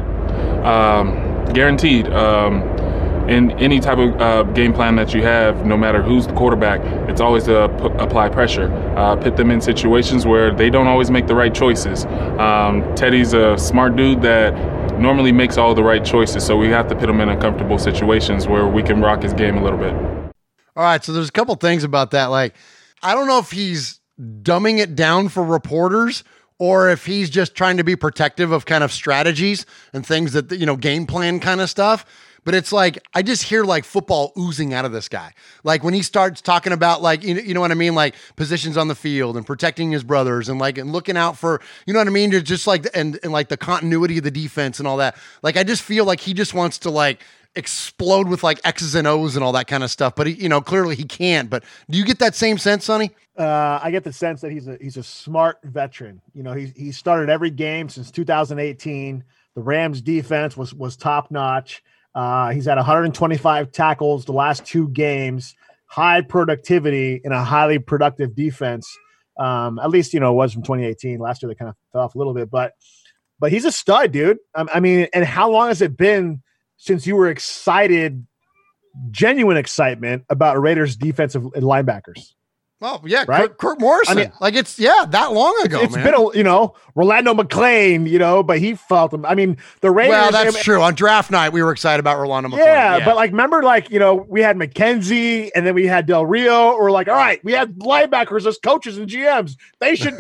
Um, guaranteed. Um, in any type of uh, game plan that you have, no matter who's the quarterback, it's always to p- apply pressure, uh, put them in situations where they don't always make the right choices. Um, Teddy's a smart dude that normally makes all the right choices, so we have to put him in uncomfortable situations where we can rock his game a little bit. All right, so there's a couple things about that. Like, I don't know if he's dumbing it down for reporters or if he's just trying to be protective of kind of strategies and things that, you know, game plan kind of stuff. But it's like, I just hear like football oozing out of this guy. Like when he starts talking about like, you know, you know what I mean? Like positions on the field and protecting his brothers and like, and looking out for, you know what I mean? Just, just like, and, and like the continuity of the defense and all that. Like, I just feel like he just wants to like explode with like X's and O's and all that kind of stuff. But he, you know, clearly he can't. But do you get that same sense, Sonny? Uh, I get the sense that he's a, he's a smart veteran. You know, he, he started every game since two thousand eighteen. The Rams defense was, was top notch. Uh, he's had one hundred twenty-five tackles the last two games, high productivity in a highly productive defense. Um, at least, you know, it was from twenty eighteen. Last year, they kind of fell off a little bit, but, but he's a stud, dude. I, I mean, and how long has it been since you were excited, genuine excitement about Raiders defensive linebackers? Well, yeah, right? Kirk, Kirk Morrison. I mean, like it's yeah, that long ago. It's man. been a, you know, Rolando McClain, you know, but he felt him. I mean, the Raiders. Well, that's I mean, true. On draft night, we were excited about Rolando McClain. Yeah, yeah, but like, remember, like you know, we had McKenzie, and then we had Del Rio. We're like, all right, we had linebackers as coaches and G Ms. They should.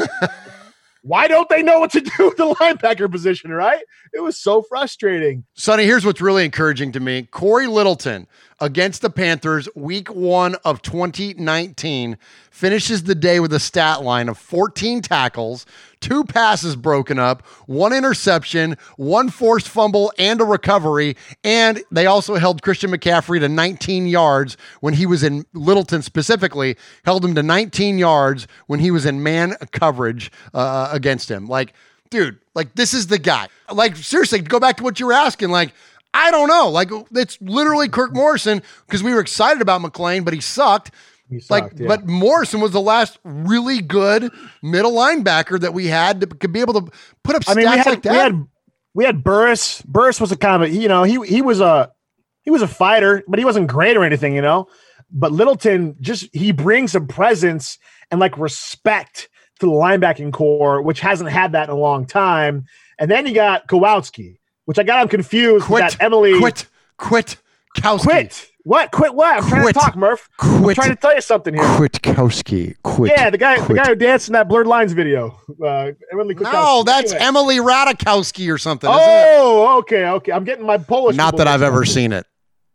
Why don't they know what to do with the linebacker position? Right? It was so frustrating. Sonny, here's what's really encouraging to me: Corey Littleton against the Panthers, week one of twenty nineteen, finishes the day with a stat line of fourteen tackles, two passes broken up, one interception, one forced fumble, and a recovery. And they also held Christian McCaffrey to nineteen yards when he was in, Littleton specifically, held him to nineteen yards when he was in man coverage uh, against him. Like, dude, like this is the guy. Like, seriously, go back to what you were asking. Like, I don't know. Like, it's literally Kirk Morrison because we were excited about McClain, but he sucked. He sucked like, yeah. But Morrison was the last really good middle linebacker that we had that could be able to put up stats I mean, we had, like that. We had, we had Burris. Burris was a kind of, you know, he he was a he was a fighter, but he wasn't great or anything, you know. But Littleton just he brings a presence and like respect to the linebacking core, which hasn't had that in a long time. And then you got Kowalski, which I got him confused. Quit, that Emily quit, quit, Kowski. Quit. What? Quit what? I'm quit, trying to talk, Murph. Quit, I'm trying to tell you something here. Kwiatkowski. Quit. Yeah, the guy, quit. the guy who danced in that Blurred Lines video. Uh, Emily no, that's anyway. Emily Ratajkowski or something. Oh, okay, okay. I'm getting my Polish. Not that I've ever seen it.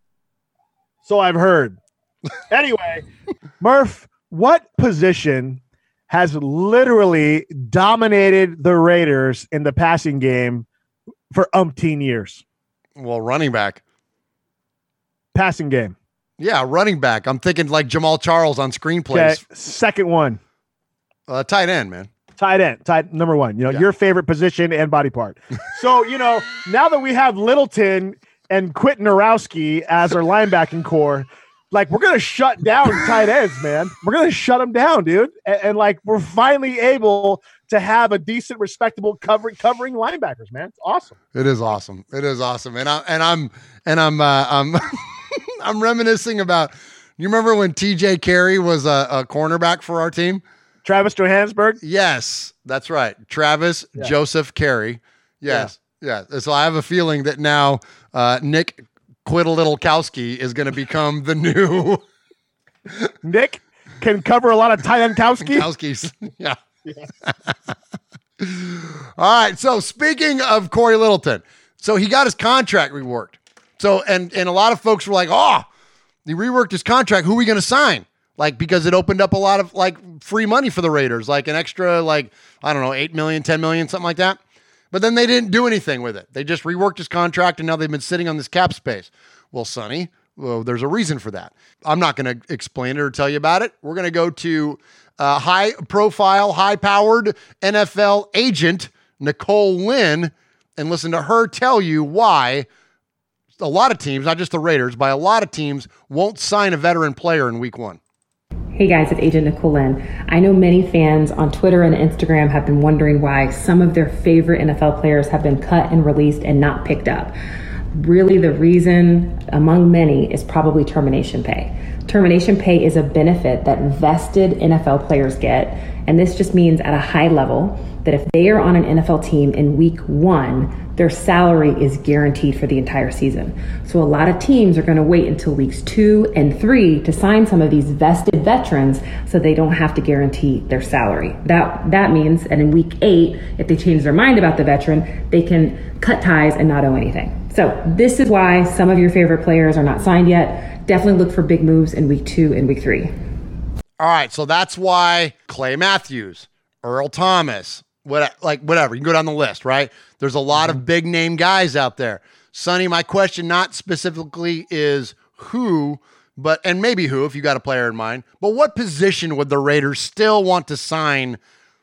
So I've heard. Anyway, Murph, what position has literally dominated the Raiders in the passing game for umpteen years? Well, running back. Passing game. Yeah, running back. I'm thinking like Jamal Charles on screenplays. Okay, second one. Uh, tight end, man. Tight end. Tight number one. You know, yeah. your favorite position and body part. So, you know, now that we have Littleton and Quentin Orowski as our linebacking core, like we're going to shut down tight ends, man. We're going to shut them down, dude. And, and like we're finally able to have a decent, respectable covering covering linebackers, man. It's awesome. It is awesome. It is awesome. And I and I'm and I'm uh, I'm I'm reminiscing about. You remember when T J Carey was a, a cornerback for our team? Travis Johannesburg? Yes, that's right. Travis yeah. Joseph Carey. Yes. Yeah. yeah. So I have a feeling that now uh, Nick Kwiatkowski is going to become the new Nick can cover a lot of tight end Kowski. Kowskis. Yeah. yeah. All right. So speaking of Corey Littleton, so he got his contract reworked. So and and a lot of folks were like, oh, he reworked his contract. Who are we going to sign? like because it opened up a lot of like free money for the Raiders, like an extra like I don't know eight million, ten million, something like that. But then they didn't do anything with it. They just reworked his contract, and now they've been sitting on this cap space. Well, Sonny, well, there's a reason for that. I'm not going to explain it or tell you about it. We're going to go to uh, high-profile, high-powered N F L agent Nicole Lynn and listen to her tell you why a lot of teams, not just the Raiders, but a lot of teams won't sign a veteran player in week one. Hey guys, it's Agent Nicole Lynn. I know many fans on Twitter and Instagram have been wondering why some of their favorite N F L players have been cut and released and not picked up. Really, the reason among many is probably termination pay. Termination pay is a benefit that vested N F L players get, and this just means at a high level that if they are on an N F L team in week one, their salary is guaranteed for the entire season. So a lot of teams are going to wait until weeks two and three to sign some of these vested veterans so they don't have to guarantee their salary. That that means, and in week eight, if they change their mind about the veteran, they can cut ties and not owe anything. So this is why some of your favorite players are not signed yet. Definitely look for big moves in week two and week three. All right, so that's why Clay Matthews, Earl Thomas, what like whatever, you can go down the list, right? There's a lot mm-hmm. of big name guys out there. Sonny, my question not specifically is who, but and maybe who if you got a player in mind, but what position would the Raiders still want to sign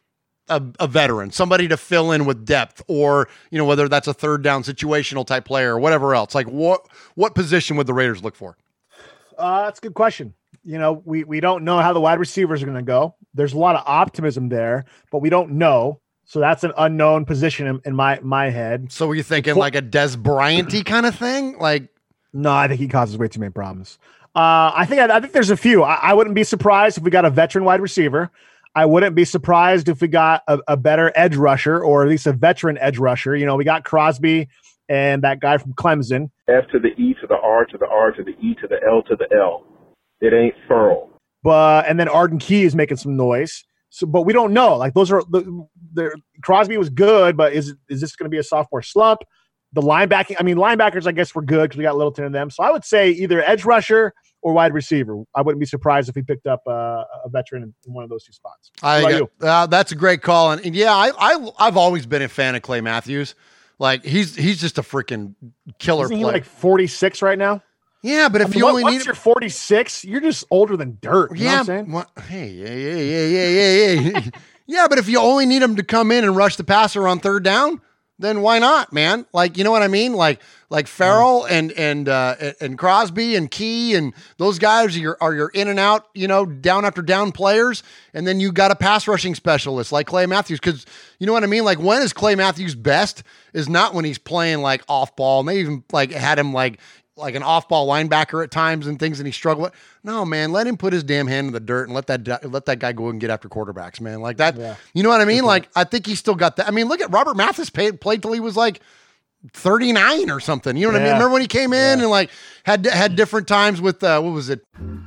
a, a veteran, somebody to fill in with depth, or you know whether that's a third down situational type player or whatever else? Like what what position would the Raiders look for? Uh, that's a good question. You know, we we don't know how the wide receivers are going to go. There's a lot of optimism there, but we don't know. So that's an unknown position in, in my my head. So were you thinking like a Des Bryant-y kind of thing? Like, no, I think he causes way too many problems. Uh, I think I, I think there's a few. I, I wouldn't be surprised if we got a veteran wide receiver. I wouldn't be surprised if we got a, a better edge rusher, or at least a veteran edge rusher. You know, we got Crosby and that guy from Clemson. F to the E to the R to the R to the E to the L to the L. It ain't furl. But and then Arden Key is making some noise. So, but we don't know. Like those are the, the Crosby was good, but is is this going to be a sophomore slump? The linebacking, I mean, linebackers, I guess were good because we got Littleton in them. So I would say either edge rusher or wide receiver. I wouldn't be surprised if we picked up uh, a veteran in, in one of those two spots. I What think about you? uh, that's a great call, and, and yeah, I, I I've always been a fan of Clay Matthews. Like he's he's just a freaking killer Isn't he player. like forty-six right now? Yeah, but if I mean, you what- only once need you're forty-six, you're just older than dirt. You know yeah, what I'm saying? what- hey, yeah, yeah, yeah, yeah, yeah, yeah. Yeah, but if you only need him to come in and rush the passer on third down, then why not, man? Like, you know what I mean? Like, like Farrell and and uh, and Crosby and Key and those guys are your, are your in and out, you know, down after down players, and then you got a pass rushing specialist like Clay Matthews, because you know what I mean. Like, when is Clay Matthews best? Is not when he's playing like off ball. And they even like had him like like an off ball linebacker at times and things, and he struggled. No, man, let him put his damn hand in the dirt and let that let that guy go and get after quarterbacks, man. Like that, Yeah. you know what I mean? Like, I think he's still got that. I mean, look at Robert Mathis paid, played till he was like thirty-nine or something. You know what I mean? Yeah. Remember when he came in and like had had different times with uh, what was it?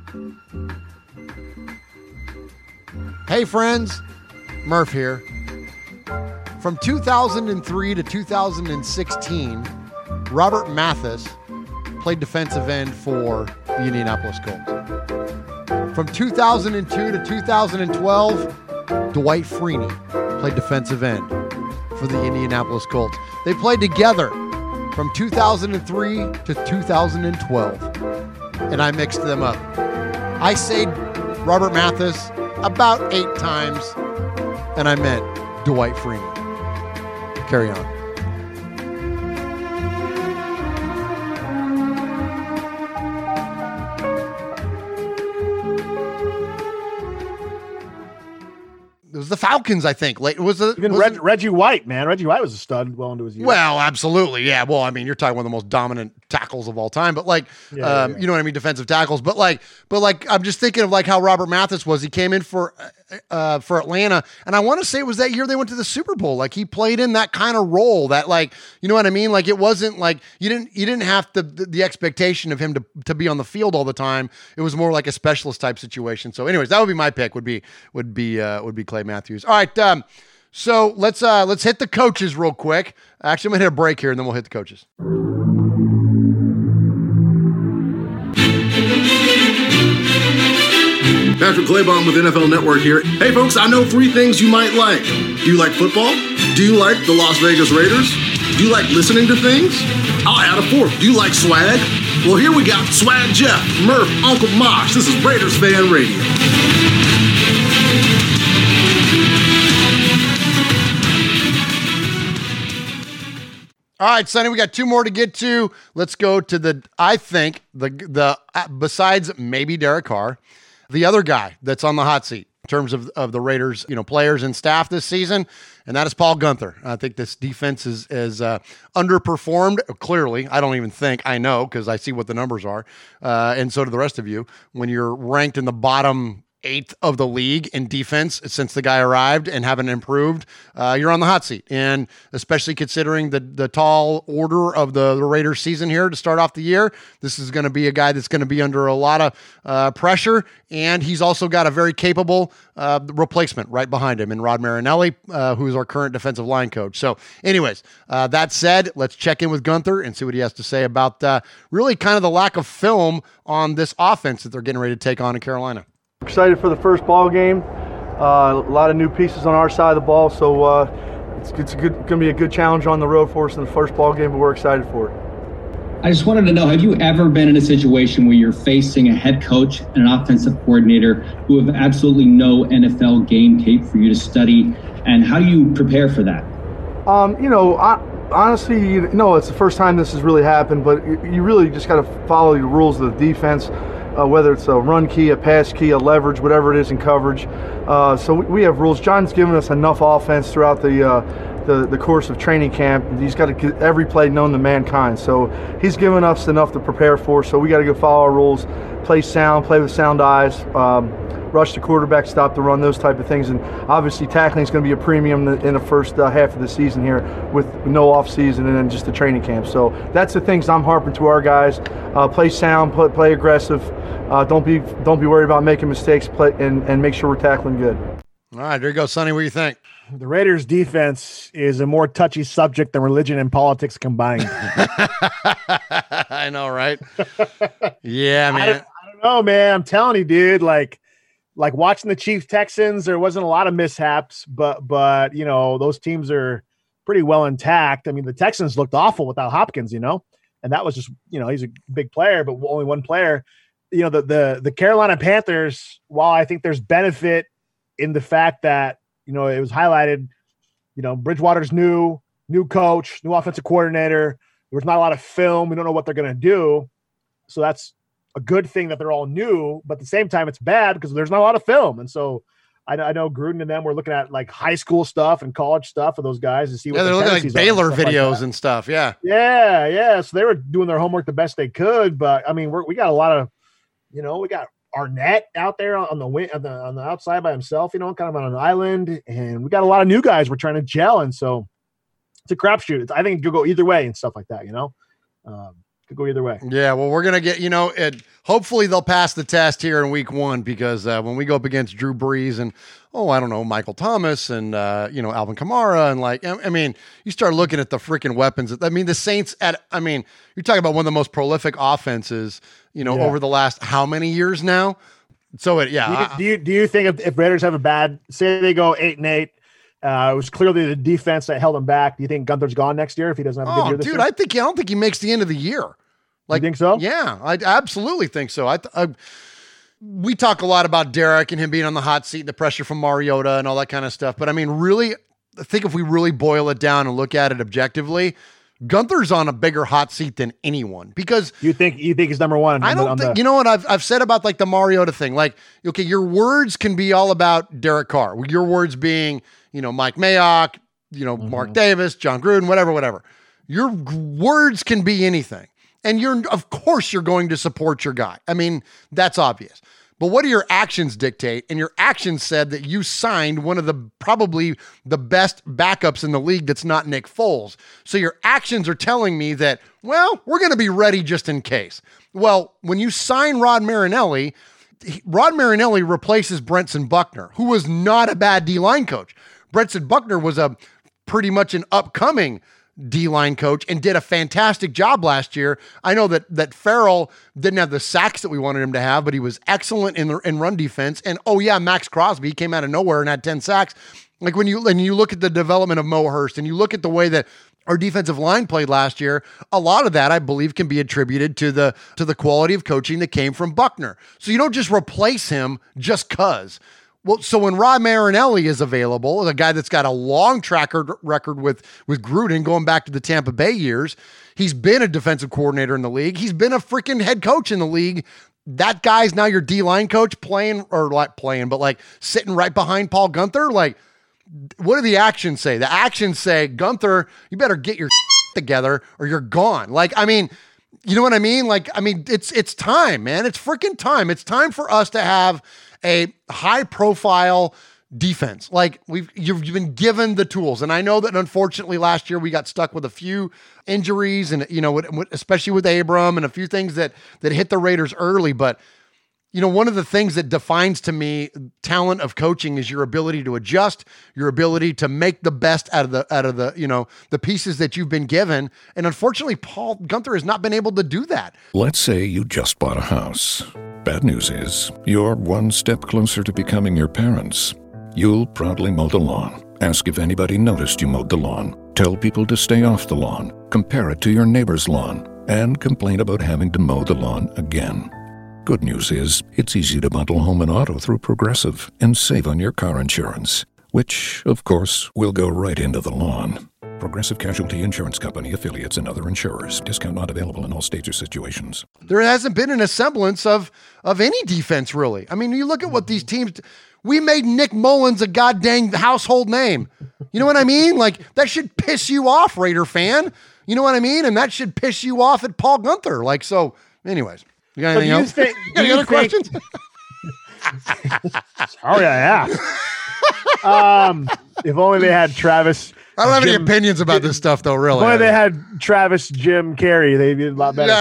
Hey friends, Murph here. From two thousand three to two thousand sixteen, Robert Mathis played defensive end for the Indianapolis Colts. From two thousand two to two thousand twelve, Dwight Freeney played defensive end for the Indianapolis Colts. They played together from two thousand three to two thousand twelve, and I mixed them up. I said Robert Mathis about eight times, and I meant Dwight Freeney. Carry on. It was the Falcons, I think. Late was it Even was Reg, it- Reggie White, man. Reggie White was a stud well into his years. Well, absolutely, yeah. Well, I mean, you're talking one of the most dominant tackles of all time, but like, Yeah, um, yeah, you know what I mean, defensive tackles. But like, but like, I'm just thinking of like how Robert Mathis was. He came in for uh, for Atlanta, and I want to say it was that year they went to the Super Bowl. Like, he played in that kind of role. That like, you know what I mean? Like, it wasn't like you didn't you didn't have the the, the expectation of him to to be on the field all the time. It was more like a specialist type situation. So, anyways, that would be my pick. Would be would be uh, would be Clay Matthews. All right. Um, so let's uh, let's hit the coaches real quick. Actually, I'm gonna hit a break here, and then we'll hit the coaches. Now Patrick Claybon with N F L Network here. Hey folks, I know three things you might like. Do you like football? Do you like the Las Vegas Raiders? Do you like listening to things? I'll add a fourth. Do you like swag? Well, here we got Swag Jeff, Murph, Uncle Mosh. This is Raiders Fan Radio. All right, Sonny, we got two more to get to. Let's go to the, I think, the, the uh, besides maybe Derek Carr, the other guy that's on the hot seat in terms of, of the Raiders, you know, players and staff this season, and that is Paul Guenther. I think this defense is, is uh, underperformed, clearly. I don't even think, I know, because I see what the numbers are, uh, and so do the rest of you. When you're ranked in the bottom eighth of the league in defense since the guy arrived and haven't improved, uh, you're on the hot seat. And especially considering the the tall order of the, the Raiders season here to start off the year, this is going to be a guy that's going to be under a lot of uh, pressure. And he's also got a very capable uh, replacement right behind him in Rod Marinelli, uh, who is our current defensive line coach. So anyways, uh, that said, let's check in with Guenther and see what he has to say about uh, really kind of the lack of film on this offense that they're getting ready to take on in Carolina. Excited for the first ball game. Uh, a lot of new pieces on our side of the ball, so uh, it's, it's going to be a good challenge on the road for us in the first ball game, but we're excited for it. I just wanted to know, have you ever been in a situation where you're facing a head coach and an offensive coordinator who have absolutely no N F L game tape for you to study, and how do you prepare for that? Um, you know, I, honestly, you know, it's the first time this has really happened, but you really just got to follow the rules of the defense. Uh, whether it's a run key, a pass key, a leverage, whatever it is in coverage. Uh, so we, we have rules. John's given us enough offense throughout the uh, the, the course of training camp. He's got to get every play known to mankind. So he's given us enough to prepare for. So we got to go follow our rules, play sound, play with sound eyes, um, rush the quarterback, stop the run, those type of things. And obviously tackling is going to be a premium in the, in the first uh, half of the season here with no off season and then just the training camp. So that's the things I'm harping to our guys. Uh, play sound, play, play aggressive. Uh, don't be don't be worried about making mistakes. Play and, and make sure we're tackling good. All right, there you go, Sonny. What do you think? The Raiders' defense is a more touchy subject than religion and politics combined. I know, right? Yeah, man. I don't, I don't know, man. I'm telling you, dude. Like, like watching the Chiefs Texans, there wasn't a lot of mishaps, but but you know those teams are pretty well intact. I mean, the Texans looked awful without Hopkins, you know, and that was just you know he's a big player, but only one player. You know, the, the, the Carolina Panthers, while I think there's benefit in the fact that, you know, it was highlighted, you know, Bridgewater's new, new coach, new offensive coordinator. There's not a lot of film. We don't know what they're going to do. So that's a good thing that they're all new, but at the same time, it's bad because there's not a lot of film. And so I, I know Gruden and them were looking at like high school stuff and college stuff for those guys to see what yeah, they're looking like Baylor and videos like and stuff. Yeah. Yeah. Yeah. So they were doing their homework the best they could, but I mean, we're, we got a lot of, You know, we got Arnett out there on the wing, on the on the outside by himself, you know, kind of on an island, and we got a lot of new guys we're trying to gel, and so it's a crapshoot. I think it could go either way and stuff like that, you know. Um, could go either way. Yeah, well, we're gonna get, you know, it. Hopefully they'll pass the test here in week one because uh, when we go up against Drew Brees and oh, I don't know, Michael Thomas and uh, you know Alvin Kamara and like, I, I mean, you start looking at the freaking weapons. I mean, the Saints at, I mean, you're talking about one of the most prolific offenses, you know, yeah. over the last how many years now. So it, yeah. Do you do you, do you think if, if Raiders have a bad, say they go eight and eight, uh, it was clearly the defense that held him back. Do you think Guenther's gone next year if he doesn't have a oh, good year this dude, year? I think I don't think he makes the end of the year. Like, you think so? Yeah, I absolutely think so. I, I we talk a lot about Derek and him being on the hot seat, the pressure from Mariota and all that kind of stuff. But I mean, really, I think if we really boil it down and look at it objectively, Guenther's on a bigger hot seat than anyone because you think you think he's number one. I don't the, think the... you know what I've I've said about like the Mariota thing. Like, okay, your words can be all about Derek Carr. Your words being, you know, Mike Mayock, you know, mm-hmm. Mark Davis, John Gruden, whatever, whatever. Your words can be anything. And you're, of course, you're going to support your guy. I mean, that's obvious. But what do your actions dictate? And your actions said that you signed one of the probably the best backups in the league that's not Nick Foles. So your actions are telling me that, well, we're going to be ready just in case. Well, when you sign Rod Marinelli, Rod Marinelli replaces Brenson Buckner, who was not a bad D-line coach. Brenson Buckner was a pretty much an upcoming D-line coach and did a fantastic job last year. I know that that Farrell didn't have the sacks that we wanted him to have, but he was excellent in the in run defense. And oh yeah, Max Crosby came out of nowhere and had ten sacks. Like when you and you look at the development of Mo Hurst and you look at the way that our defensive line played last year, a lot of that I believe can be attributed to the to the quality of coaching that came from Buckner. So you don't just replace him just cuz. Well, so when Rod Marinelli is available, the guy that's got a long track record with, with Gruden going back to the Tampa Bay years, he's been a defensive coordinator in the league. He's been a freaking head coach in the league. That guy's now your D-line coach playing, or like playing, but like sitting right behind Paul Guenther. Like, what do the actions say? The actions say, Guenther, you better get your together or you're gone. Like, I mean, you know what I mean? Like, I mean, it's, it's time, man. It's freaking time. It's time for us to have a high profile defense. Like we've, you've, you've been given the tools. And I know that unfortunately last year we got stuck with a few injuries and, you know, especially with Abram and a few things that, that hit the Raiders early. But, you know, one of the things that defines to me talent of coaching is your ability to adjust, your ability to make the best out of the, out of the, you know, the pieces that you've been given. And unfortunately, Paul Guenther has not been able to do that. Let's say you just bought a house. Bad news is, you're one step closer to becoming your parents. You'll proudly mow the lawn. Ask if anybody noticed you mowed the lawn. Tell people to stay off the lawn. Compare it to your neighbor's lawn. And complain about having to mow the lawn again. Good news is, it's easy to bundle home and auto through Progressive and save on your car insurance, which, of course, will go right into the lawn. Progressive Casualty Insurance Company, affiliates, and other insurers. Discount not available in all states or situations. There hasn't been an semblance of, of any defense, really. I mean, you look at what these teams... We made Nick Mullins a goddamn household name. You know what I mean? Like, that should piss you off, Raider fan. You know what I mean? And that should piss you off at Paul Guenther. Like, so, anyways. You got anything so else? Think, you got any other think... questions? Sorry, I asked. um, if only they had Travis... I don't have Jim, any opinions about this stuff, though, really. Boy, they had Travis, Jim, Carey. They did a lot better.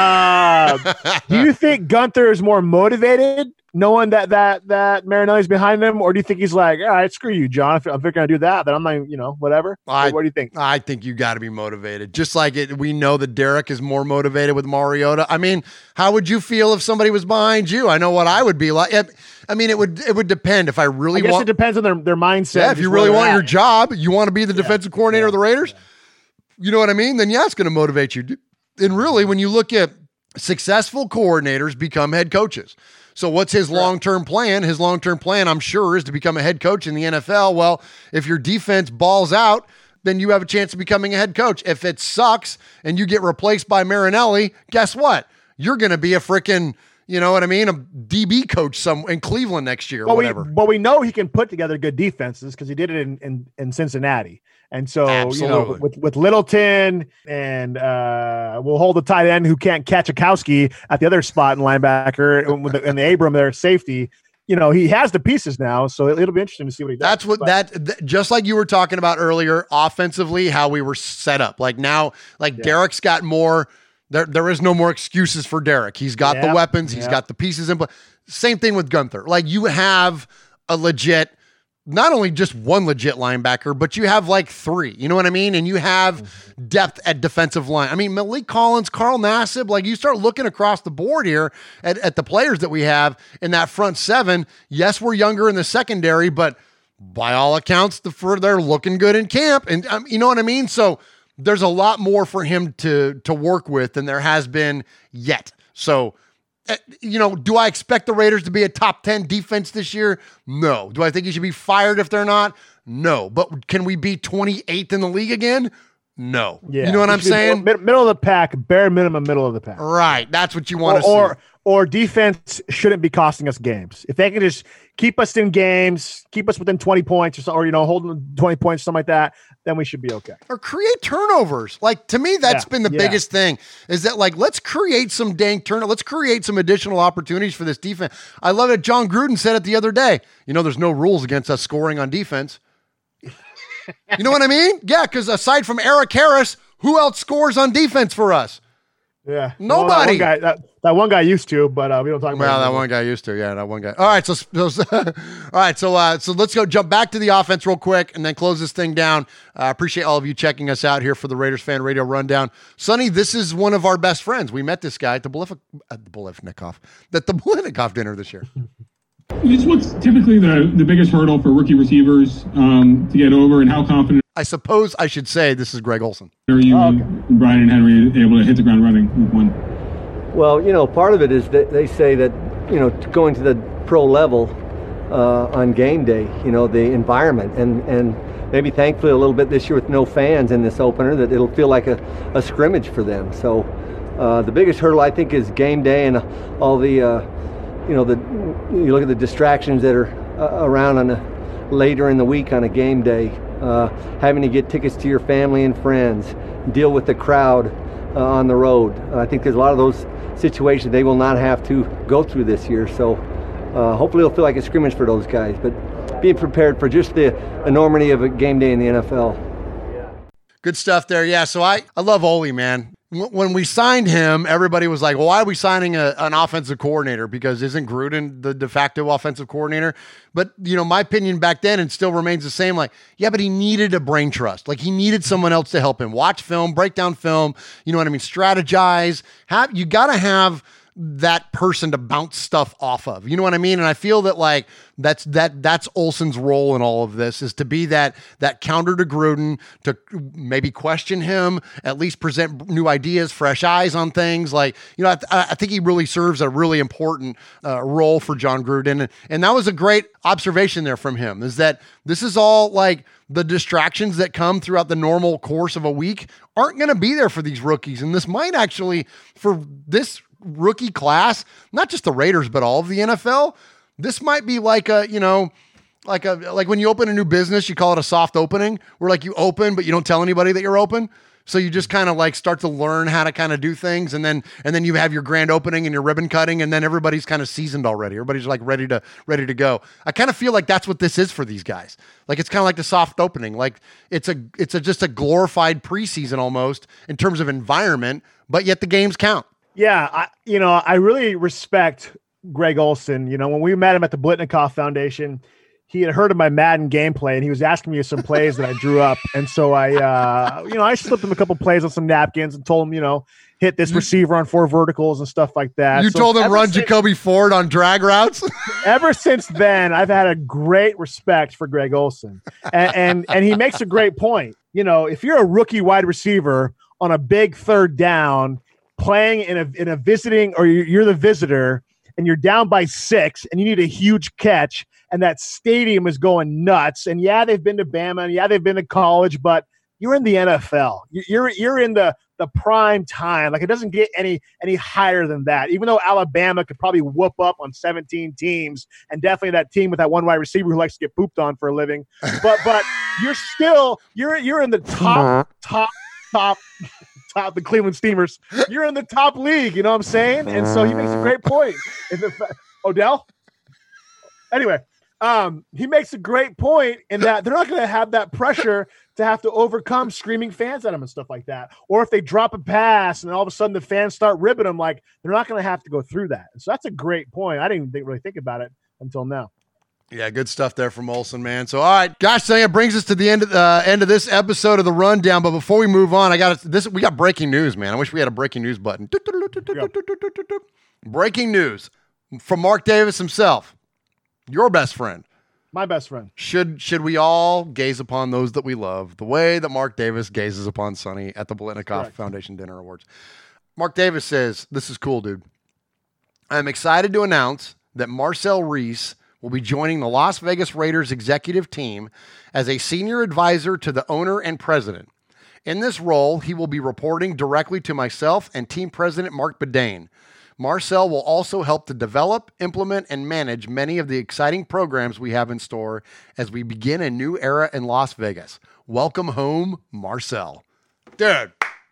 Yeah, yeah. Uh, do you think Guenther is more motivated knowing that that that Marinelli's behind him, or do you think he's like, all right, screw you, John. If, if they're going to do that, then I'm not, you know, whatever. I, what do you think? I think you got to be motivated. Just like it, we know that Derek is more motivated with Mariota. I mean, how would you feel if somebody was behind you? I know what I would be like. I mean, it would it would depend if I really I guess want. It depends on their, their mindset. Yeah, if you really want at. your job, you want to be the yeah. defensive coordinator yeah. of the Raiders. Yeah. You know what I mean? Then yeah, it's going to motivate you. And really, when you look at successful coordinators become head coaches. So what's his long-term plan? His long-term plan, I'm sure, is to become a head coach in the N F L. Well, if your defense balls out, then you have a chance of becoming a head coach. If it sucks and you get replaced by Marinelli, guess what? You're going to be a freaking, you know what I mean, a D B coach some in Cleveland next year or well, whatever. We, well, we know he can put together good defenses because he did it in, in, in Cincinnati. And so, Absolutely. you know, with, with Littleton and uh, we'll hold the tight end who can't catch Akowski at the other spot in linebacker and, with the, and the Abram there safety, you know, he has the pieces now. So it, it'll be interesting to see what he does. That's what but, that, th- just like you were talking about earlier, offensively, how we were set up. Like now, like yeah. Derek's got more, there, there is no more excuses for Derek. He's got yep. the weapons. He's yep. got the pieces in play. Same thing with Guenther. Like you have a legit, not only just one legit linebacker, but you have like three, you know what I mean? And you have mm-hmm. depth at defensive line. I mean, Malik Collins, Carl Nassib, like you start looking across the board here at, at the players that we have in that front seven. Yes, we're younger in the secondary, but by all accounts, the for they're looking good in camp. And um, you know what I mean? So there's a lot more for him to, to work with than there has been yet. So, you know, do I expect the Raiders to be a top ten defense this year? No. Do I think he should be fired if they're not? No. But can we be twenty-eighth in the league again? No. Yeah. You know what I'm saying? Middle of the pack, bare minimum middle of the pack. Right. That's what you want to see. Or, or defense shouldn't be costing us games. If they can just keep us in games, keep us within twenty points or so, or, you know, holding twenty points, something like that, then we should be okay. Or create turnovers. Like, to me, that's yeah, been the yeah. biggest thing is that, like, let's create some dang turnovers. Let's create some additional opportunities for this defense. I love it. John Gruden said it the other day. You know, there's no rules against us scoring on defense. You know what I mean? Yeah, because aside from Eric Harris, who else scores on defense for us? Yeah. Nobody. Well, that, one guy, that, that one guy used to, but uh, we don't talk about Well, him that anymore. one guy used to. Yeah, that one guy. All right, so, so all right, so uh, so let's go jump back to the offense real quick and then close this thing down. I uh, appreciate all of you checking us out here for the Raiders Fan Radio Rundown. Sonny, this is one of our best friends. We met this guy at the Bolif- at the Bolifnikov, at the Bolifnikov dinner this year. Just what's typically the, the biggest hurdle for rookie receivers um, to get over, and how confident I suppose I should say this is Greg Olsen. are you, oh, okay. and Brian and Henry, able to hit the ground running with one? Well, you know, part of it is that they say that, you know, going to the pro level uh, on game day, you know, the environment, and, and maybe thankfully a little bit this year with no fans in this opener, that it'll feel like a, a scrimmage for them. So uh, the biggest hurdle, I think, is game day and all the, uh, you know, the you look at the distractions that are uh, around on a, later in the week on a game day, uh, having to get tickets to your family and friends, deal with the crowd uh, on the road. I think there's a lot of those situations they will not have to go through this year. So uh, hopefully it'll feel like a scrimmage for those guys, but being prepared for just the enormity of a game day in the N F L. Good stuff there. Yeah, so I, I love Ole, man. When we signed him, everybody was like, well, why are we signing a, an offensive coordinator? Because isn't Gruden the de facto offensive coordinator? But, you know, my opinion back then, and still remains the same, like, yeah, but he needed a brain trust. Like, he needed someone else to help him watch film, break down film, you know what I mean, strategize. Have, you got to have that person to bounce stuff off of. You know what I mean? And I feel that like that's that that's Olsen's role in all of this, is to be that that counter to Gruden, to maybe question him, at least present new ideas, fresh eyes on things. Like, you know, I, th- I think he really serves a really important uh, role for John Gruden. And, and that was a great observation there from him, is that this is all like the distractions that come throughout the normal course of a week aren't going to be there for these rookies. And this might actually, for this rookie class, not just the Raiders, but all of the N F L, this might be like a, you know, like a, like when you open a new business, you call it a soft opening, where like you open, but you don't tell anybody that you're open. So you just kind of like start to learn how to kind of do things. And then, and then you have your grand opening and your ribbon cutting, and then everybody's kind of seasoned already. Everybody's like ready to, ready to go. I kind of feel like that's what this is for these guys. Like, it's kind of like the soft opening. Like it's a, it's a, just a glorified preseason almost in terms of environment, but yet the games count. Yeah, I, you know, I really respect Greg Olsen. You know, when we met him at the Blitnikoff Foundation, he had heard of my Madden gameplay, and he was asking me some plays that I drew up. And so I, uh, you know, I slipped him a couple plays on some napkins and told him, you know, hit this receiver on four verticals and stuff like that. You so told him run since, Jacoby Ford on drag routes? Ever since then, I've had a great respect for Greg Olsen. And, and, and he makes a great point. You know, if you're a rookie wide receiver on a big third down, playing in a in a visiting, or you're the visitor and you're down by six and you need a huge catch, and that stadium is going nuts. And yeah, they've been to Bama, and yeah, they've been to college, but you're in the N F L. You're you're in the the prime time. Like, it doesn't get any any higher than that. Even though Alabama could probably whoop up on seventeen teams, and definitely that team with that one wide receiver who likes to get pooped on for a living, but but you're still you're you're in the top top top. Top, the Cleveland Steamers. You're in the top league, you know what I'm saying? And so he makes a great point. In the fa- Odell? Anyway, um, he makes a great point in that they're not going to have that pressure to have to overcome screaming fans at them and stuff like that. Or if they drop a pass and all of a sudden the fans start ribbing them, like, they're not going to have to go through that. And so that's a great point. I didn't even think, really think about it until now. Yeah, good stuff there from Olsen, man. So, all right, gosh dang, it brings us to the end of the uh, end of this episode of the Rundown. But before we move on, I got this. We got breaking news, man. I wish we had a breaking news button. Breaking news from Mark Davis himself, your best friend, my best friend. Should should we all gaze upon those that we love the way that Mark Davis gazes upon Sonny at the Blitnikoff Foundation Dinner Awards? Mark Davis says, "This is cool, dude. I'm excited to announce that Marcel Reese will be joining the Las Vegas Raiders executive team as a senior advisor to the owner and president. In this role, he will be reporting directly to myself and team president Mark Bedane. Marcel will also help to develop, implement, and manage many of the exciting programs we have in store as we begin a new era in Las Vegas. Welcome home, Marcel." Dude.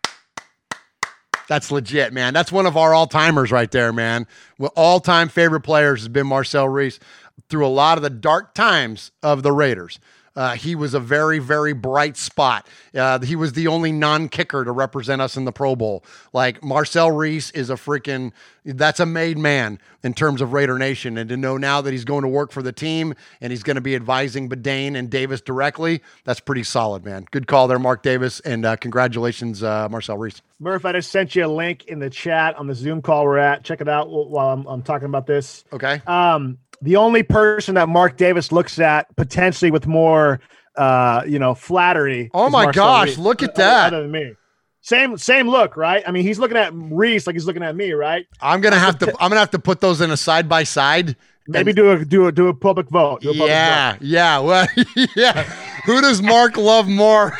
That's legit, man. That's one of our all-timers right there, man. Well, all-time favorite players has been Marcel Reese through a lot of the dark times of the Raiders. uh, he was a very, very bright spot. Uh, he was the only non-kicker to represent us in the Pro Bowl. Like, Marcel Reese is a freaking, that's a made man in terms of Raider Nation. And to know now that he's going to work for the team and he's going to be advising Badane and Davis directly, that's pretty solid, man. Good call there, Mark Davis, and uh, congratulations, uh, Marcel Reese. Murph, I just sent you a link in the chat on the Zoom call we're at. Check it out while I'm, I'm talking about this. Okay. Um, the only person that Mark Davis looks at potentially with more, uh, you know, flattery. Oh my Marcel gosh, Reese, look at that. Other than me. Same, same look, right? I mean, he's looking at Reese like he's looking at me, right? I'm gonna have to. I'm gonna have to put those in a side by side. Maybe do a do a do a public vote. Do a public yeah, vote. yeah, well, yeah. Who does Mark love more?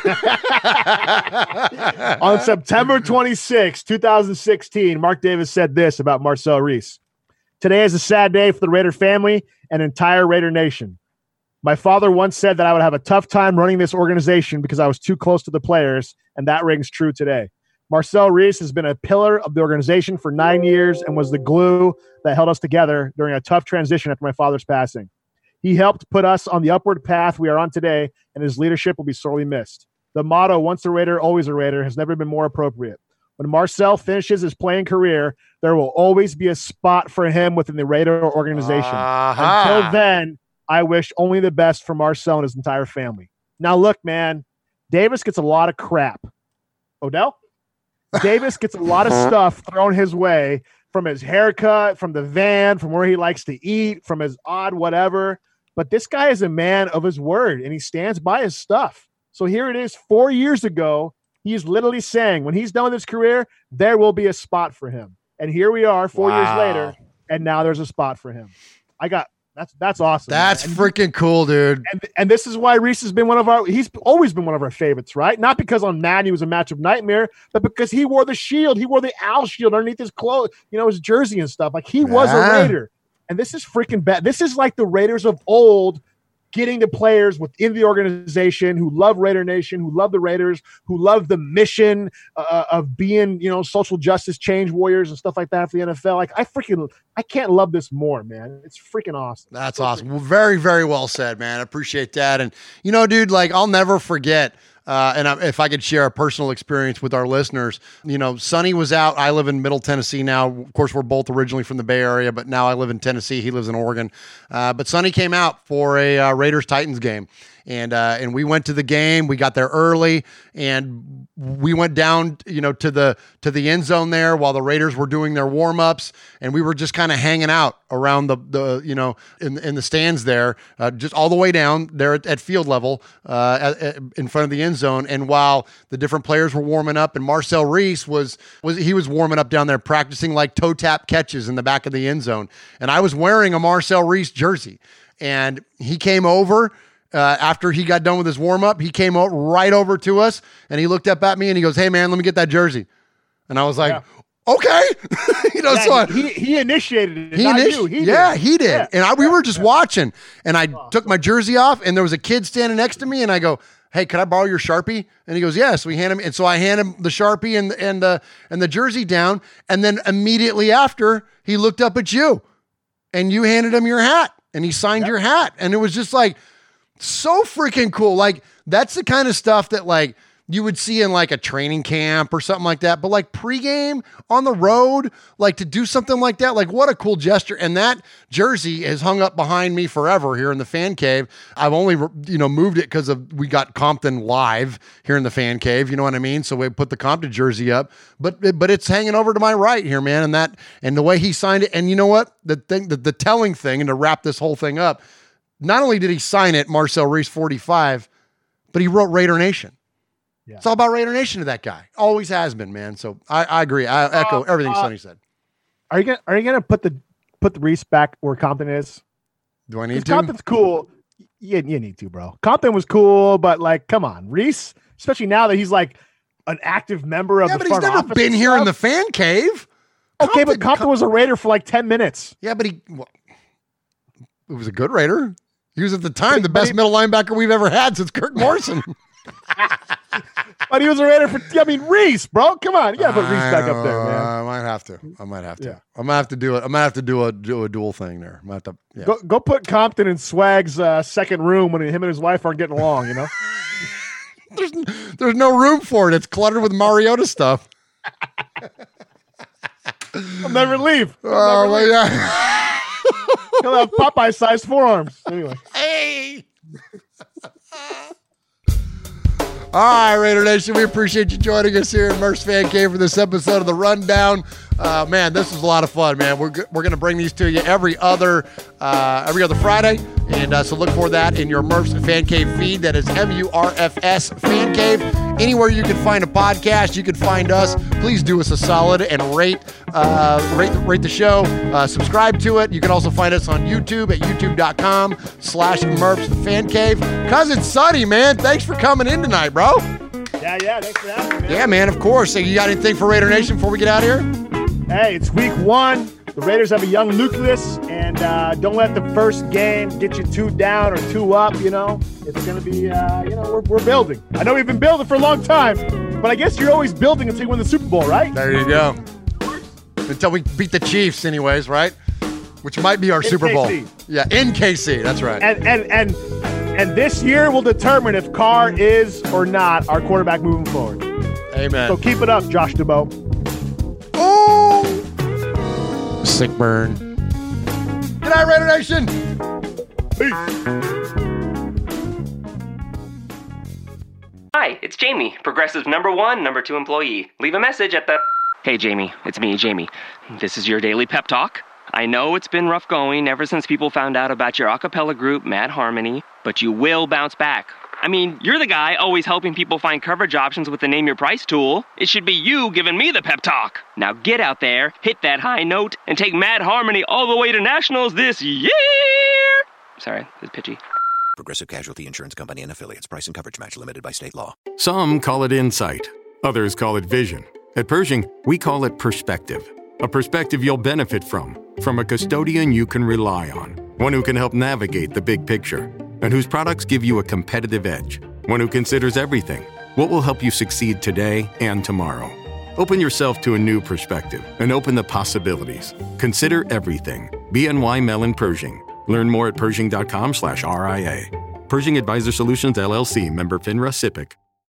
On September twenty-sixth, twenty sixteen, Mark Davis said this about Marcel Reese. Today is a sad day for the Raider family and entire Raider Nation. My father once said that I would have a tough time running this organization because I was too close to the players, and that rings true today. Marcel Reese has been a pillar of the organization for nine years and was the glue that held us together during a tough transition after my father's passing. He helped put us on the upward path we are on today, and his leadership will be sorely missed. The motto, once a Raider, always a Raider, has never been more appropriate. When Marcel finishes his playing career, there will always be a spot for him within the Raider organization. Uh-huh. Until then, I wish only the best for Marcel and his entire family. Now, look, man, Davis gets a lot of crap. Odell? Davis gets a lot of stuff thrown his way from his haircut, from the van, from where he likes to eat, from his odd whatever. But this guy is a man of his word, and he stands by his stuff. So here it is, four years ago, he's literally saying when he's done with his career, there will be a spot for him. And here we are four Wow. years later, and now there's a spot for him. I got that's that's awesome. That's man. freaking cool, dude. And, and this is why Reese has been one of our he's always been one of our favorites, right? Not because on Madden he was a matchup nightmare, but because he wore the shield. He wore the owl shield underneath his clothes, you know, his jersey and stuff. Like he was a Yeah. Raider. And this is freaking bad. This is like the Raiders of old getting the players within the organization who love Raider Nation, who love the Raiders, who love the mission uh, of being, you know, social justice change warriors and stuff like that for the N F L. Like I freaking, I can't love this more, man. It's freaking awesome. That's awesome. Well, very, very well said, man. I appreciate that. And, you know, dude, like, I'll never forget, uh, and I, if I could share a personal experience with our listeners, you know, Sonny was out. I live in Middle Tennessee now. Of course, we're both originally from the Bay Area, but now I live in Tennessee. He lives in Oregon. Uh, but Sonny came out for a uh, Raiders-Titans game. And uh, and we went to the game. We got there early, and we went down, you know, to the to the end zone there while the Raiders were doing their warm ups, and we were just kind of hanging out around the the you know in in the stands there, uh, just all the way down there at, at field level, uh, at, at, in front of the end zone. And while the different players were warming up, and Marcel Reese was was he was warming up down there, practicing like toe tap catches in the back of the end zone, and I was wearing a Marcel Reese jersey, and he came over. Uh, after he got done with his warm-up, he came out right over to us, and he looked up at me, and he goes, "Hey, man, let me get that jersey." And I was like, yeah. "Okay." you know, Yeah, so I, he, he initiated it. he Not initi- you. He yeah, did. he did. Yeah. And I, we were just watching, and I took my jersey off, and there was a kid standing next to me, and I go, "Hey, could I borrow your Sharpie?" And he goes, "Yes." We hand him, and so I hand him the Sharpie and and the and the jersey down, and then immediately after, he looked up at you, and you handed him your hat, and he signed Yep. your hat, and it was just like. So freaking cool. Like that's the kind of stuff that like you would see in like a training camp or something like that. But like pregame on the road, like to do something like that, like what a cool gesture. And that jersey is hung up behind me forever here in the fan cave. I've only, you know, moved it because of we got Compton live here in the fan cave. You know what I mean? So we put the Compton jersey up, but but it's hanging over to my right here, man. And that and the way he signed it. And you know what? The thing, the, the telling thing, and to wrap this whole thing up. Not only did he sign it, Marcel Reese forty-five, but he wrote Raider Nation. Yeah. It's all about Raider Nation to that guy. Always has been, man. So I, I agree. I echo Uh, everything uh, Sonny said. Are you gonna Are you gonna put the put the Reese back where Compton is? Do I need 'Cause to? Compton's cool. You, you need to, bro. Compton was cool, but like, come on, Reese. Especially now that he's like an active member of Yeah, the but he's front never office been and here in the stuff. fan cave. Okay, but Compton was a Raider for like ten minutes. Yeah, but he well, it was a good Raider. He was at the time the But best he- middle linebacker we've ever had since Kurt Morrison. But he was a Raider for, I mean, Reese, bro. Come on. You got to put Reese back up there, Uh, man. I might have to. I might have to. Yeah. I'm gonna have to do it. I'm gonna have to do a do a dual thing there. I'm gonna have to. Yeah. Go, go put Compton in Swag's uh, second room when him and his wife aren't getting along, you know? There's there's no room for it. It's cluttered with Mariota stuff. I'll never leave. I'll Oh never my leave. god. He'll have Popeye-sized forearms. Anyway. Hey. All right, Raider Nation, we appreciate you joining us here at Murph's Fan Cave for this episode of The Rundown. Uh, man, this was a lot of fun, man. We're, we're going to bring these to you every other uh, every other Friday, and uh, so look for that in your Murph's Fan Cave feed. That is M U R F S Fan Cave. Anywhere you can find a podcast, you can find us. Please do us a solid and rate uh, rate, rate the show. Uh, subscribe to it. You can also find us on YouTube at youtube.com slash Murph's Fan Cave. Cousin Sonny, man, thanks for coming in tonight, bro. Yeah, yeah. Thanks for having me, man. Yeah, man, of course. So you got anything for Raider Nation before we get out of here? Hey, it's week one. The Raiders have a young nucleus, and uh, don't let the first game get you two down or two up, you know. It's going to be, uh, you know, we're, we're building. I know we've been building for a long time, but I guess you're always building until you win the Super Bowl, right? There you go. Until we beat the Chiefs anyways, right? Which might be our In Super Bowl. K C. Yeah, in K C. That's right. And, and, and, and this year will determine if Carr is or not our quarterback moving forward. Amen. So keep it up, Josh DeBoe. Oh! Sick burn. Good night, Raider Nation. Hi, it's Jamie, Progressive number one, number two employee. Leave a message at the... Hey, Jamie, it's me, Jamie. This is your daily pep talk. I know it's been rough going ever since people found out about your a cappella group, Mad Harmony, but you will bounce back. I mean, you're the guy always helping people find coverage options with the Name Your Price tool. It should be you giving me the pep talk. Now get out there, hit that high note, and take Mad Harmony all the way to nationals this year! Sorry, it's pitchy. Progressive Casualty Insurance Company and Affiliates. Price and coverage match limited by state law. Some call it insight. Others call it vision. At Pershing, we call it perspective. A perspective you'll benefit from, from a custodian you can rely on. One who can help navigate the big picture, and whose products give you a competitive edge. One who considers everything. What will help you succeed today and tomorrow? Open yourself to a new perspective and open the possibilities. Consider everything. B N Y Mellon Pershing. Learn more at Pershing.com slash RIA. Pershing Advisor Solutions, L L C, member FINRA S I P C.